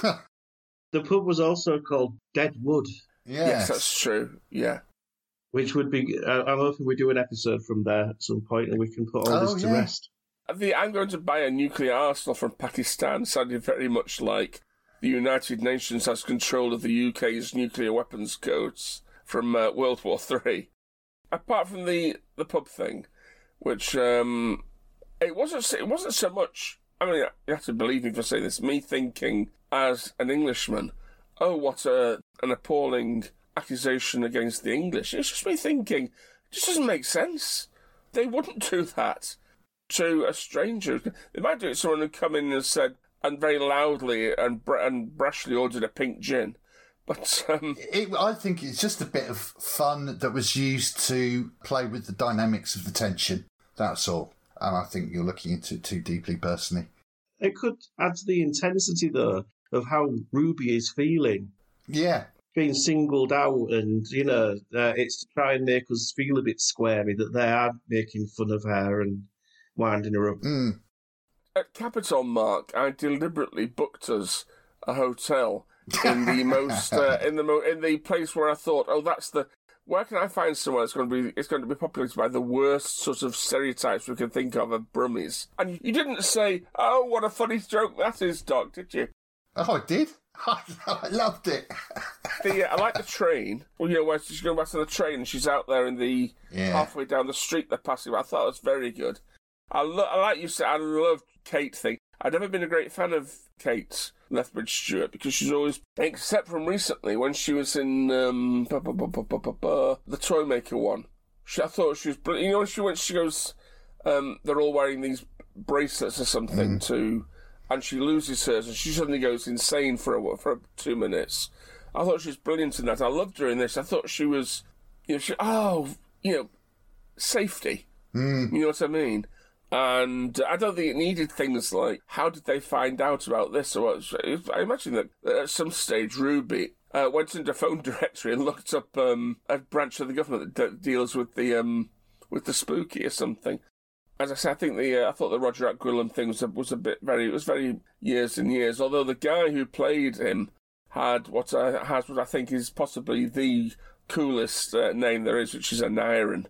The pub was also called Dead Wood. Yes, yes that's true. Yeah. Which would be, uh, I'm hoping we do an episode from there at some point and we can put all oh, this to yeah. rest. The I'm going to buy a nuclear arsenal from Pakistan sounded very much like the United Nations has control of the U K's nuclear weapons codes from uh, World War Three. Apart from the, the pub thing, which um, it wasn't it wasn't so much. I mean, you have to believe me for saying this. Me thinking as an Englishman, oh, what a, an appalling accusation against the English. It's just me thinking, it just doesn't make sense. They wouldn't do that to a stranger. They might do it to someone who come in and said, and very loudly and br- and brashly ordered a pink gin. But um, it, I think it's just a bit of fun that was used to play with the dynamics of the tension. That's all. And I think you're looking into it too deeply, personally. It could add to the intensity, though, of how Ruby is feeling. Yeah. Being singled out, and, you know, uh, it's to try and make us feel a bit squarey that they are making fun of her and winding her up. Mm. At Capitol, Mark, I deliberately booked us a hotel in the most uh, in the mo- in the place where I thought, oh, that's the where can I find somewhere that's going to be it's going to be populated by the worst sort of stereotypes we can think of of Brummies. And you didn't say, oh, what a funny joke that is, Doc, did you? Oh, I did. I loved it. the, uh, I like the train. Well, you know, where she's going back to the train and she's out there in the yeah. halfway down the street they're passing. I thought it was very good. I, lo- I like you said, I loved Kate thing. I'd never been a great fan of Kate Lethbridge Stewart because she's always, except from recently when she was in um, bu- bu- bu- bu- bu- bu- bu- the Toymaker one. She, I thought she was brilliant. You know, when she went, she goes, um, they're all wearing these bracelets or something mm. to, and she loses hers and she suddenly goes insane for a, for two minutes. I thought she was brilliant in that. I loved her in this. I thought she was, you know, she, oh, you know, safety. Mm. You know what I mean? And I don't think it needed things like, how did they find out about this? Or what? I imagine that at some stage Ruby uh, went into a phone directory and looked up um, a branch of the government that de- deals with the um, with the spooky or something. As I said, I think the uh, I thought the Roger Aquilin thing was a, was a bit very it was very years and years. Although the guy who played him had what I has what I think is possibly the coolest uh, name there is, which is Aneurin.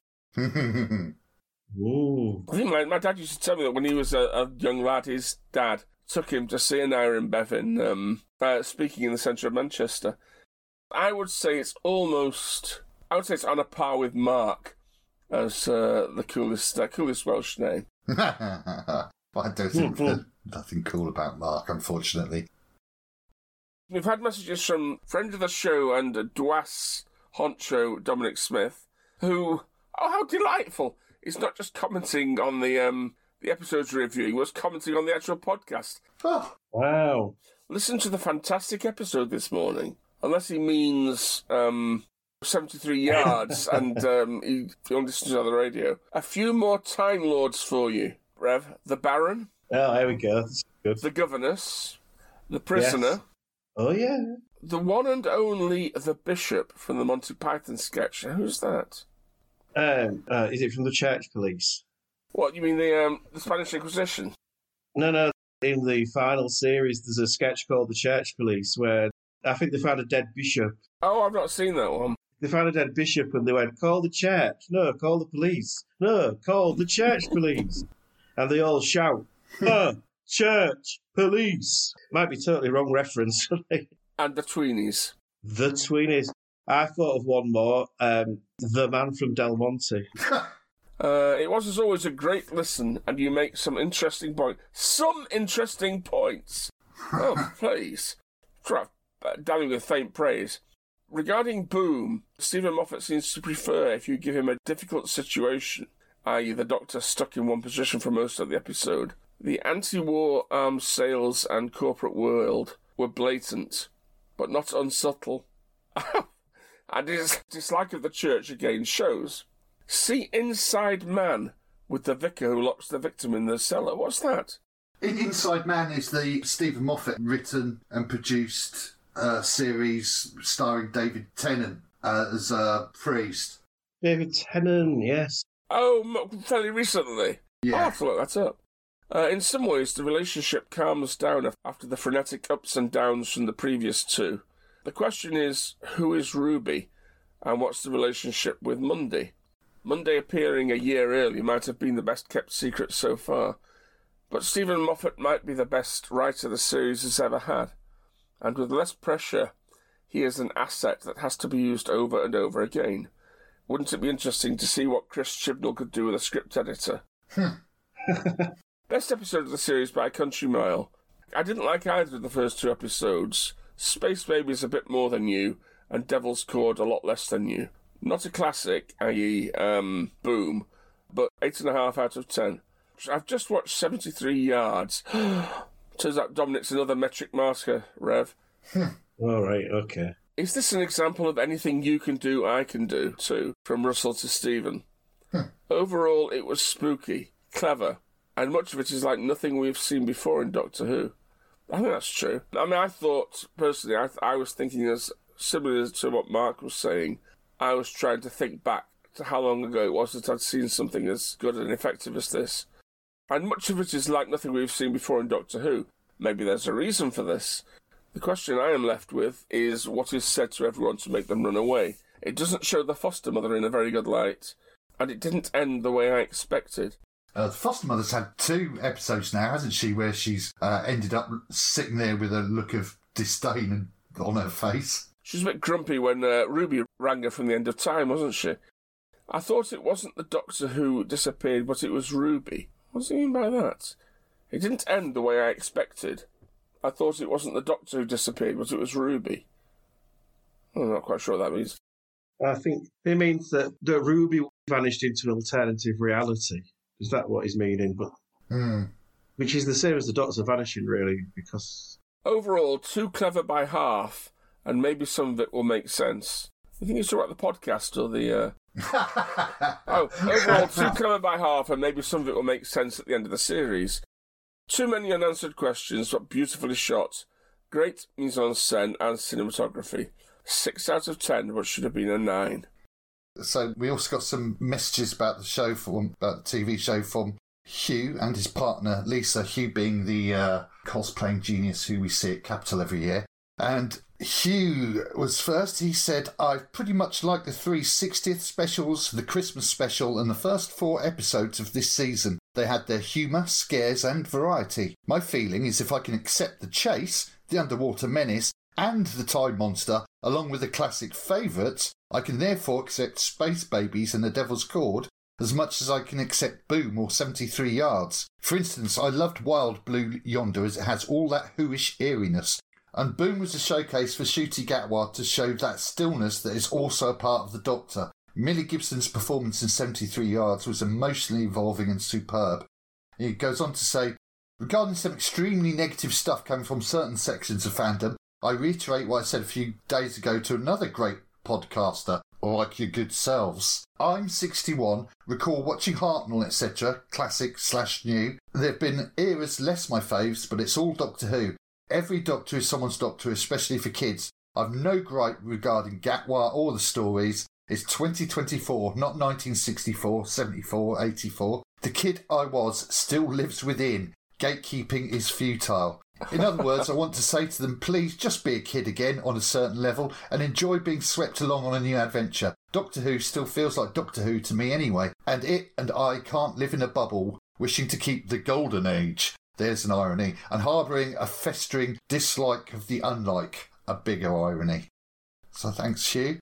Ooh. I think my, my dad used to tell me that when he was a, a young lad, his dad took him to see Aneurin Bevan um, uh, speaking in the centre of Manchester. I would say it's almost, I would say it's on a par with Mark as uh, the coolest, uh, coolest Welsh name. But I don't think there's nothing cool about Mark, unfortunately. We've had messages from friend of the show and uh, Dwas honcho Dominic Smith, who, oh, how delightful! He's not just commenting on the um, the episodes we're reviewing, he was commenting on the actual podcast. Oh, wow. Listen to the fantastic episode this morning. Unless he means um, seventy-three yards and um, he, he only listens on the radio. A few more Time Lords for you, Rev. The Baron. Oh, there we go. That's good. The Governess. The Prisoner. Yes. Oh, yeah. The one and only The Bishop from the Monty Python sketch. Who's that? Um, uh, is it from the Church Police? What, you mean the um, the Spanish Inquisition? No, no. In the final series, there's a sketch called the Church Police where I think they found a dead bishop. Oh, I've not seen that one. They found a dead bishop and they went, call the church. No, call the police. No, call the Church Police. And they all shout, oh, church, police. Might be totally wrong reference. And the Tweenies. The Tweenies. I thought of one more. Um, the Man from Del Monte. uh, it was, as always, a great listen, and you make some interesting points. Some interesting points. Oh, please. Damning with faint praise. Regarding Boom, Stephen Moffat seems to prefer if you give him a difficult situation, that is the Doctor stuck in one position for most of the episode. The anti-war arms sales and corporate world were blatant, but not unsubtle. And his dislike of the church again shows. See Inside Man with the vicar who locks the victim in the cellar. What's that? In Inside Man is the Stephen Moffat written and produced uh, series starring David Tennant uh, as a priest. David Tennant, yes. Oh, fairly recently. Yeah. I'll have to look that up. Uh, in some ways, the relationship calms down after the frenetic ups and downs from the previous two. The question is, who is Ruby, and what's the relationship with Monday? Monday appearing a year early might have been the best-kept secret so far, but Stephen Moffat might be the best writer the series has ever had, and with less pressure, he is an asset that has to be used over and over again. Wouldn't it be interesting to see what Chris Chibnall could do with a script editor? Best episode of the series by a country mile. I didn't like either of the first two episodes. Space Baby is a bit more than you, and Devil's Cord a lot less than you. Not a classic, that is, um, Boom, but eight and a half out of ten. I've just watched seventy-three yards. Turns out Dominic's another metric marker, Rev. All right, okay. Is this an example of anything you can do, I can do, too, from Russell to Stephen? Overall, it was spooky, clever, and much of it is like nothing we've seen before in Doctor Who. I think that's true. I mean, I thought, personally, I, I was thinking as similar to what Mark was saying. I was trying to think back to how long ago it was that I'd seen something as good and effective as this. And much of it is like nothing we've seen before in Doctor Who. Maybe there's a reason for this. The question I am left with is what is said to everyone to make them run away. It doesn't show the foster mother in a very good light, and it didn't end the way I expected. Uh, the foster mother's had two episodes now, hasn't she, where she's uh, ended up sitting there with a look of disdain on her face. She was a bit grumpy when uh, Ruby rang her from the end of time, wasn't she? I thought it wasn't the Doctor who disappeared, but it was Ruby. What does he mean by that? It didn't end the way I expected. I thought it wasn't the Doctor who disappeared, but it was Ruby. I'm not quite sure what that means. I think it means that, that Ruby vanished into an alternative reality. Is that what he's meaning? But mm. Which is the same as the Doctor vanishing, really, because... Overall, too clever by half, and maybe some of it will make sense. You think it's about the podcast or the... Uh... oh, overall, two coming by half, and maybe some of it will make sense at the end of the series. Too many unanswered questions, but beautifully shot. Great mise-en-scène and cinematography. Six out of ten, but should have been a nine. So we also got some messages about the show from about the T V show from Hugh and his partner Lisa. Hugh being the uh, cosplaying genius who we see at Capitol every year. And Hugh was first. He said, "I pretty much like the three sixtieth specials, the Christmas special, and the first four episodes of this season. They had their humour, scares, and variety. My feeling is if I can accept the chase, the underwater menace, and the time monster, along with the classic favourites, I can therefore accept Space Babies and the Devil's Cord as much as I can accept Boom or seventy-three yards. For instance, I loved Wild Blue Yonder as it has all that whoish eeriness. And Boom was a showcase for Ncuti Gatwa to show that stillness that is also a part of the Doctor. Millie Gibson's performance in seventy-three yards was emotionally involving and superb." He goes on to say, "Regarding some extremely negative stuff coming from certain sections of fandom, I reiterate what I said a few days ago to another great podcaster, or like your good selves. I'm sixty-one, recall watching Hartnell, et cetera, classic slash new. There have been eras less my faves, but it's all Doctor Who. Every Doctor is someone's Doctor, especially for kids. I've no gripe regarding Gatwa or the stories. It's twenty twenty-four, not nineteen sixty-four, seventy-four, eighty-four. The kid I was still lives within. Gatekeeping is futile. In other words, I want to say to them, please just be a kid again on a certain level and enjoy being swept along on a new adventure. Doctor Who still feels like Doctor Who to me anyway, and it and I can't live in a bubble wishing to keep the golden age." There's an irony. "And harbouring a festering dislike of the unlike." A bigger irony. So thanks, Hugh.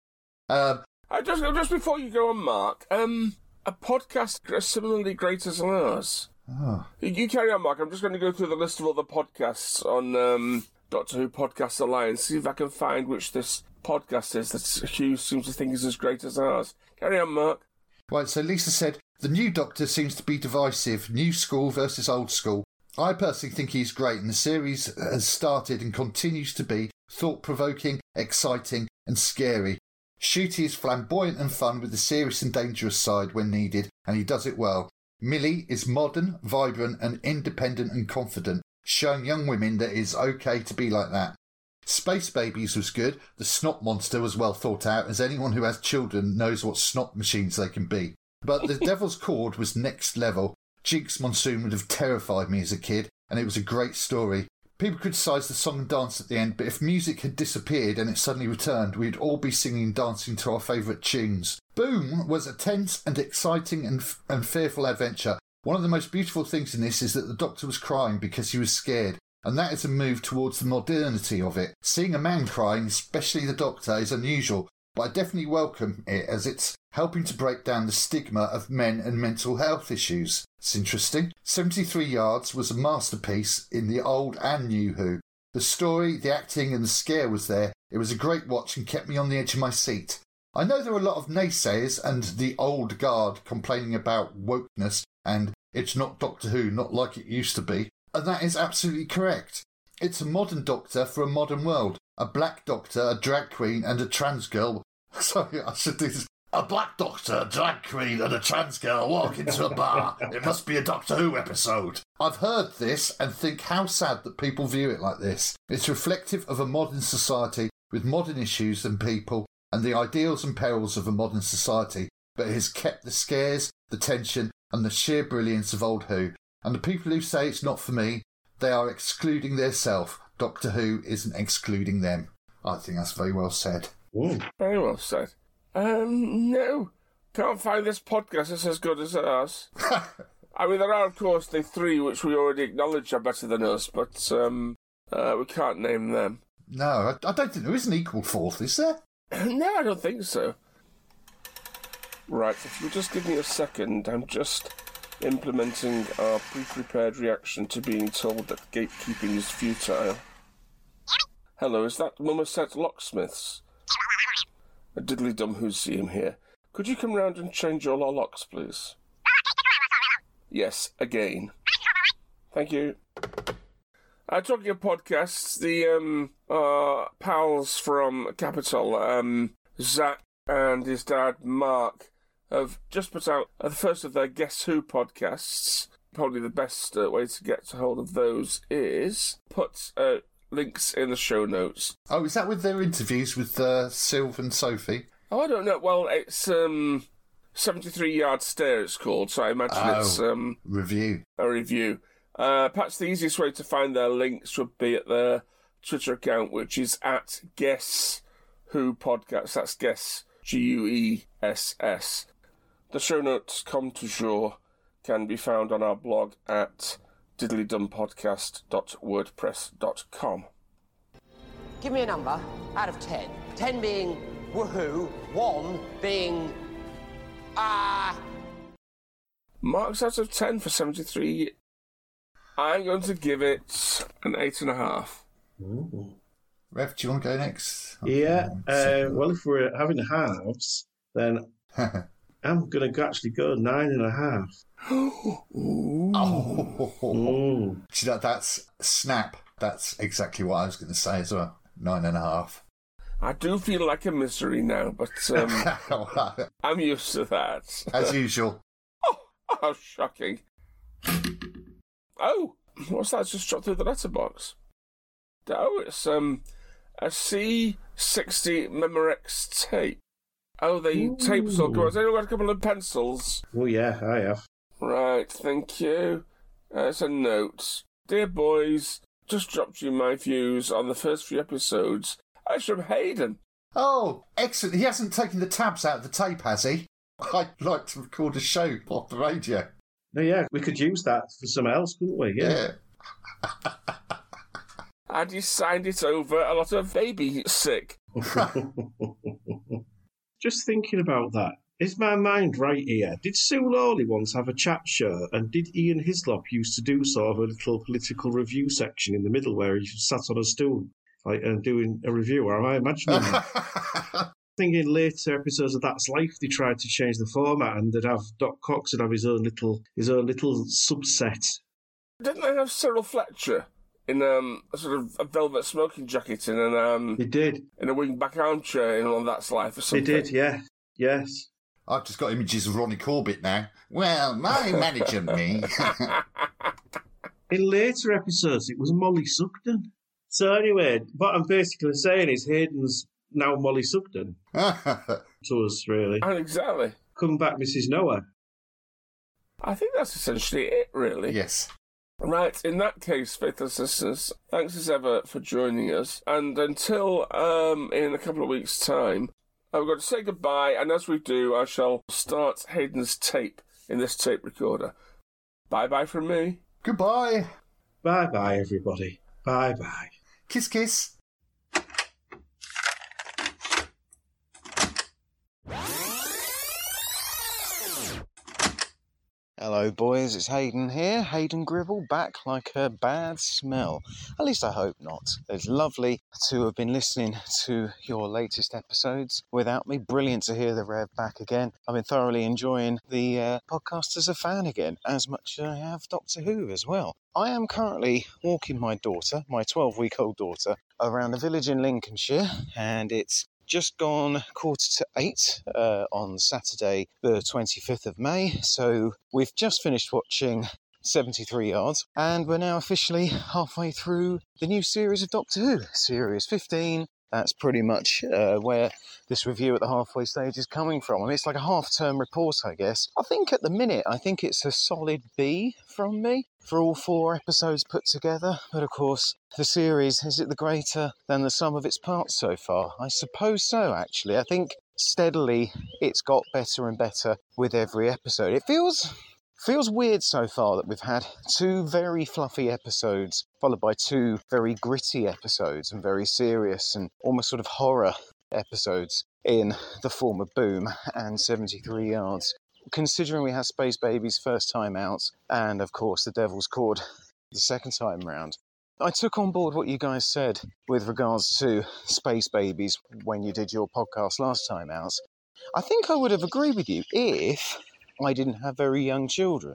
Um, uh, just, just before you go on, Mark, um, a podcast similarly great as ours. Oh. You, you carry on, Mark. I'm just going to go through the list of all the podcasts on um, Doctor Who Podcast Alliance, see if I can find which this podcast is that Hugh seems to think is as great as ours. Carry on, Mark. Right, so Lisa said, "The new Doctor seems to be divisive, new school versus old school. I personally think he's great, and the series has started and continues to be thought-provoking, exciting and scary. Ncuti is flamboyant and fun with the serious and dangerous side when needed, and he does it well. Millie is modern, vibrant and independent and confident, showing young women that it is okay to be like that. Space Babies was good. The snot monster was well thought out, as anyone who has children knows what snot machines they can be. But the Devil's Cord was next level. Jinx Monsoon would have terrified me as a kid, and it was a great story. People criticised the song and dance at the end, but if music had disappeared and it suddenly returned, we'd all be singing and dancing to our favourite tunes. Boom was a tense and exciting and, f- and fearful adventure. One of the most beautiful things in this is that the Doctor was crying because he was scared, and that is a move towards the modernity of it. Seeing a man crying, especially the Doctor, is unusual, but I definitely welcome it as it's helping to break down the stigma of men and mental health issues. It's interesting. seventy-three yards was a masterpiece in the old and new Who. The story, the acting and the scare was there. It was a great watch and kept me on the edge of my seat. I know there are a lot of naysayers and the old guard complaining about wokeness and it's not Doctor Who, not like it used to be. And that is absolutely correct. It's a modern Doctor for a modern world. A black Doctor, a drag queen and a trans girl. Sorry, I should do this. A black Doctor, a drag queen and a trans girl walk into a bar. It must be a Doctor Who episode. I've heard this and think how sad that people view it like this. It's reflective of a modern society with modern issues and people and the ideals and perils of a modern society, but it has kept the scares, the tension and the sheer brilliance of old Who. And the people who say it's not for me, they are excluding their self. Doctor Who isn't excluding them. I think that's very well said. Ooh. Very well said. Um, no. Can't find this podcast that's as good as ours. I mean, there are, of course, the three which we already acknowledge are better than us, but um, uh, we can't name them. No, I, I don't think there is an equal fourth, is there? No, I don't think so. Right, if you just give me a second, I'm just implementing our pre-prepared reaction to being told that gatekeeping is futile. Hello, is that Mummerset Locksmiths? A diddly-dum Whoseum here. Could you come round and change all our locks, please? Yes, again. Thank you. Uh, talking of podcasts, the um, uh, pals from Capitol um, Zach and his dad, Mark, have just put out the first of their Guess Who podcasts. Probably the best uh, way to get a hold of those is put uh, links in the show notes. Oh, is that with their interviews with uh, Sylv and Sophie? Oh, I don't know. Well, it's um, seventy-three Yard Stare, it's called, so I imagine oh, it's um, review. a review. Uh, perhaps the easiest way to find their links would be at their Twitter account, which is at Guess Who Podcast. That's Guess, G U E S S. The show notes, comme toujours, can be found on our blog at diddlydumpodcast dot wordpress dot com. Give me a number out of ten. Ten being woohoo, one being ah. Uh... Marks out of ten for seventy-three. I'm going to give it an eight and a half. Ooh. Rev, do you want to go next? Yeah. Uh, well, if we're having halves, then I'm going to actually go nine and a half. Ooh. Oh. Ooh. See, that, that's snap. That's exactly what I was going to say as well. Nine and a half. I do feel like a misery now, but um, I'm used to that. As usual. Oh, how shocking. Oh, what's that just dropped through the letterbox? Oh, it's um, a C sixty Memorex tape. Oh, the Ooh. Tape's all good. Has anyone got a couple of pencils? Oh, yeah, I have. Right, thank you. Uh, it's a note. Dear boys, just dropped you my views on the first few episodes. It's from Hayden. Oh, excellent. He hasn't taken the tabs out of the tape, has he? I'd like to record a show off the radio. No, yeah, we could use that for something else, couldn't we? Yeah. yeah. And you signed it over a lot of baby sick. Just thinking about that. Is my mind right here? Did Sue Lawley once have a chat show? And did Ian Hislop used to do sort of a little political review section in the middle where he sat on a stool like and doing a review? Or am I imagining that? I think in later episodes of That's Life they tried to change the format and they'd have Doc Cox would have his own little his own little subset. Didn't they have Cyril Fletcher in um, a sort of a velvet smoking jacket and an um They did. in a wing-back armchair in on That's Life or something? They did, yeah. Yes. I've just got images of Ronnie Corbett now. Well, my manager me. In later episodes it was Molly Sugden. So anyway, what I'm basically saying is Hayden's now Molly Sugden to us, really. And exactly. Come back, Missus Noah. I think that's essentially it, really. Yes. Right, in that case, faithful sisters, thanks as ever for joining us. And until um, in a couple of weeks' time, I've got to say goodbye, and as we do, I shall start Hayden's tape in this tape recorder. Bye-bye from me. Goodbye. Bye-bye, everybody. Bye-bye. Kiss, kiss. Hello boys, it's Hayden here, Hayden Gribble, back like a bad smell. At least I hope not. It's lovely to have been listening to your latest episodes without me. Brilliant to hear the Rev back again. I've been thoroughly enjoying the uh, podcast as a fan again, as much as I have Doctor Who as well. I am currently walking my daughter, my twelve-week-old daughter, around a village in Lincolnshire, and it's just gone quarter to eight uh, on Saturday, the twenty-fifth of May. So we've just finished watching seventy-three Yards, and we're now officially halfway through the new series of Doctor Who, Series fifteen. That's pretty much uh, where this review at the halfway stage is coming from. I mean, it's like a half-term report, I guess. I think at the minute, I think it's a solid B from me for all four episodes put together. But of course, the series, is it the greater than the sum of its parts so far? I suppose so, actually. I think steadily it's got better and better with every episode. It feels... Feels weird so far that we've had two very fluffy episodes followed by two very gritty episodes and very serious and almost sort of horror episodes in the form of Boom and seventy-three Yards. Considering we had Space Babies first time out and, of course, The Devil's Cord the second time round. I took on board what you guys said with regards to Space Babies when you did your podcast last time out. I think I would have agreed with you if I didn't have very young children.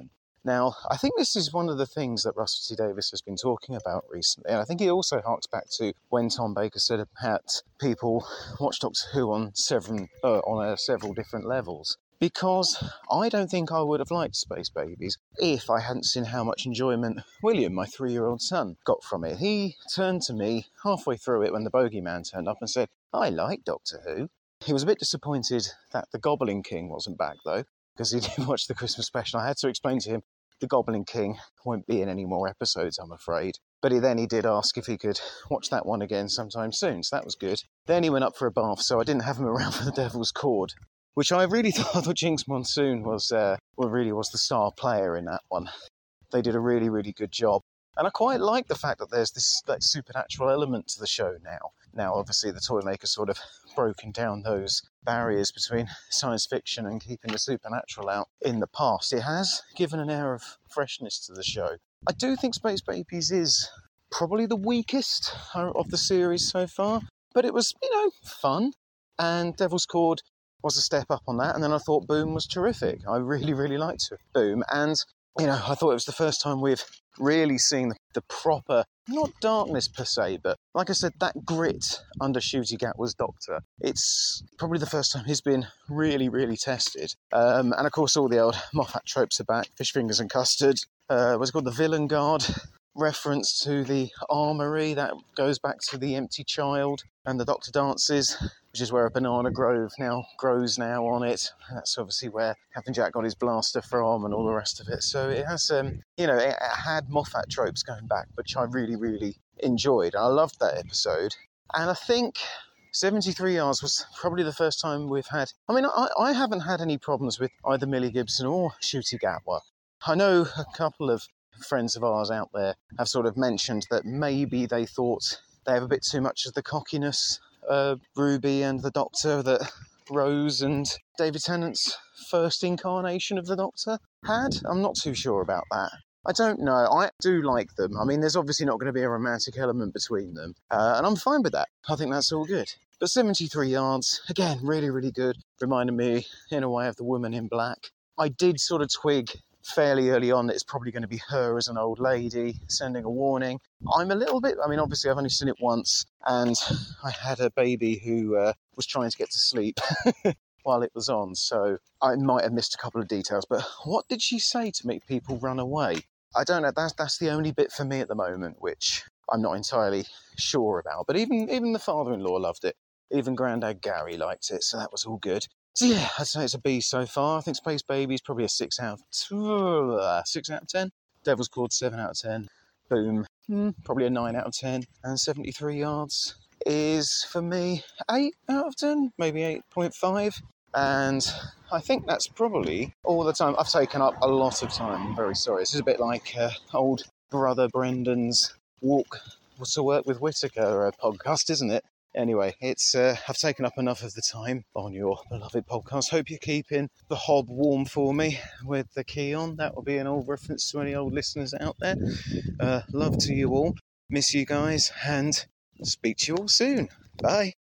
Now, I think this is one of the things that Russell T Davies has been talking about recently, and I think he also harks back to when Tom Baker said that people watch Doctor Who on several, uh, on uh, several different levels. Because I don't think I would have liked Space Babies if I hadn't seen how much enjoyment William, my three-year-old son, got from it. He turned to me halfway through it when the Bogeyman turned up and said, I like Doctor Who. He was a bit disappointed that the Goblin King wasn't back, though, because he didn't watch the Christmas special. I had to explain to him the Goblin King won't be in any more episodes, I'm afraid. But he, then he did ask if he could watch that one again sometime soon, so that was good. Then he went up for a bath, so I didn't have him around for the Devil's Cord, which I really thought that Jinx Monsoon was, uh, well, really was the star player in that one. They did a really, really good job. And I quite like the fact that there's this like, supernatural element to the show now. Now, obviously, the Toymaker's sort of broken down those barriers between science fiction and keeping the supernatural out in the past. It has given an air of freshness to the show. I do think Space Babies is probably the weakest of the series so far, but it was, you know, fun. And Devil's Cord was a step up on that, and then I thought Boom was terrific. I really, really liked Boom, and, you know, I thought it was the first time we've really seen the, the proper, not darkness per se, but, like I said, that grit under Ncuti Gatwa's Doctor. It's probably the first time he's been really, really tested. Um, and, of course, all the old Moffat tropes are back. Fish fingers and custard. Uh, what's it called? The Villain Guard reference to the armoury. That goes back to the Empty Child and the Doctor Dances, which is where a banana grove now grows now on it. That's obviously where Captain Jack got his blaster from and all the rest of it. So it has, um, you know, it, it had Moffat tropes going back, which I really, really enjoyed. I loved that episode. And I think seventy-three Yards was probably the first time we've had... I mean, I, I haven't had any problems with either Millie Gibson or Ncuti Gatwa. I know a couple of friends of ours out there have sort of mentioned that maybe they thought they have a bit too much of the cockiness, uh, Ruby and the Doctor, that Rose and David Tennant's first incarnation of the Doctor had. I'm not too sure about that. I don't know. I do like them. I mean, there's obviously not going to be a romantic element between them, uh, and I'm fine with that. I think that's all good. But seventy-three Yards, again, really, really good. Reminded me, in a way, of The Woman in Black. I did sort of twig fairly early on that it's probably going to be her as an old lady sending a warning. I'm a little bit, I mean, obviously I've only seen it once, and I had a baby who uh, was trying to get to sleep while it was on, so I might have missed a couple of details. But what did she say to make people run away? I don't know. That's, that's the only bit for me at the moment, which I'm not entirely sure about. But even, even the father-in-law loved it. Even Grandad Gary liked it, so that was all good. So yeah, I'd say it's a B so far. I think Space Baby is probably a six out of two, uh, six out of ten. Devil's Cord seven out of ten. Boom, hmm, probably a nine out of ten. And seventy-three Yards is for me eight out of ten, maybe eight point five. And I think that's probably all the time. I've taken up a lot of time. I'm very sorry. This is a bit like uh, old brother Brendan's Walk to Work with Whittaker uh, podcast, isn't it? Anyway, it's uh, I've taken up enough of the time on your beloved podcast. Hope you're keeping the hob warm for me with the key on. That will be an old reference to any old listeners out there. Uh, love to you all. Miss you guys, and speak to you all soon. Bye.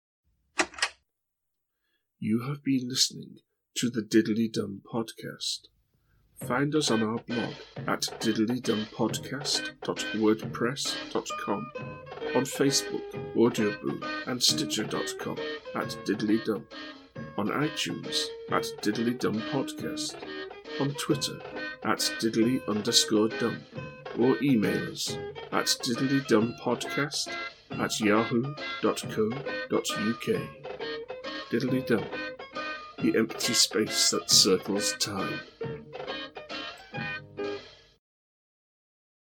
You have been listening to the Diddly Dum Podcast. Find us on our blog at diddly dum podcast dot wordpress dot com, on Facebook, Audioboom, and Stitcher dot com at Diddly Dum, on iTunes at Diddly Dum Podcast, on Twitter at Diddly underscore Dum, or email us at diddlydumpodcast at yahoo dot co dot uk. Diddly Dum, the empty space that circles time.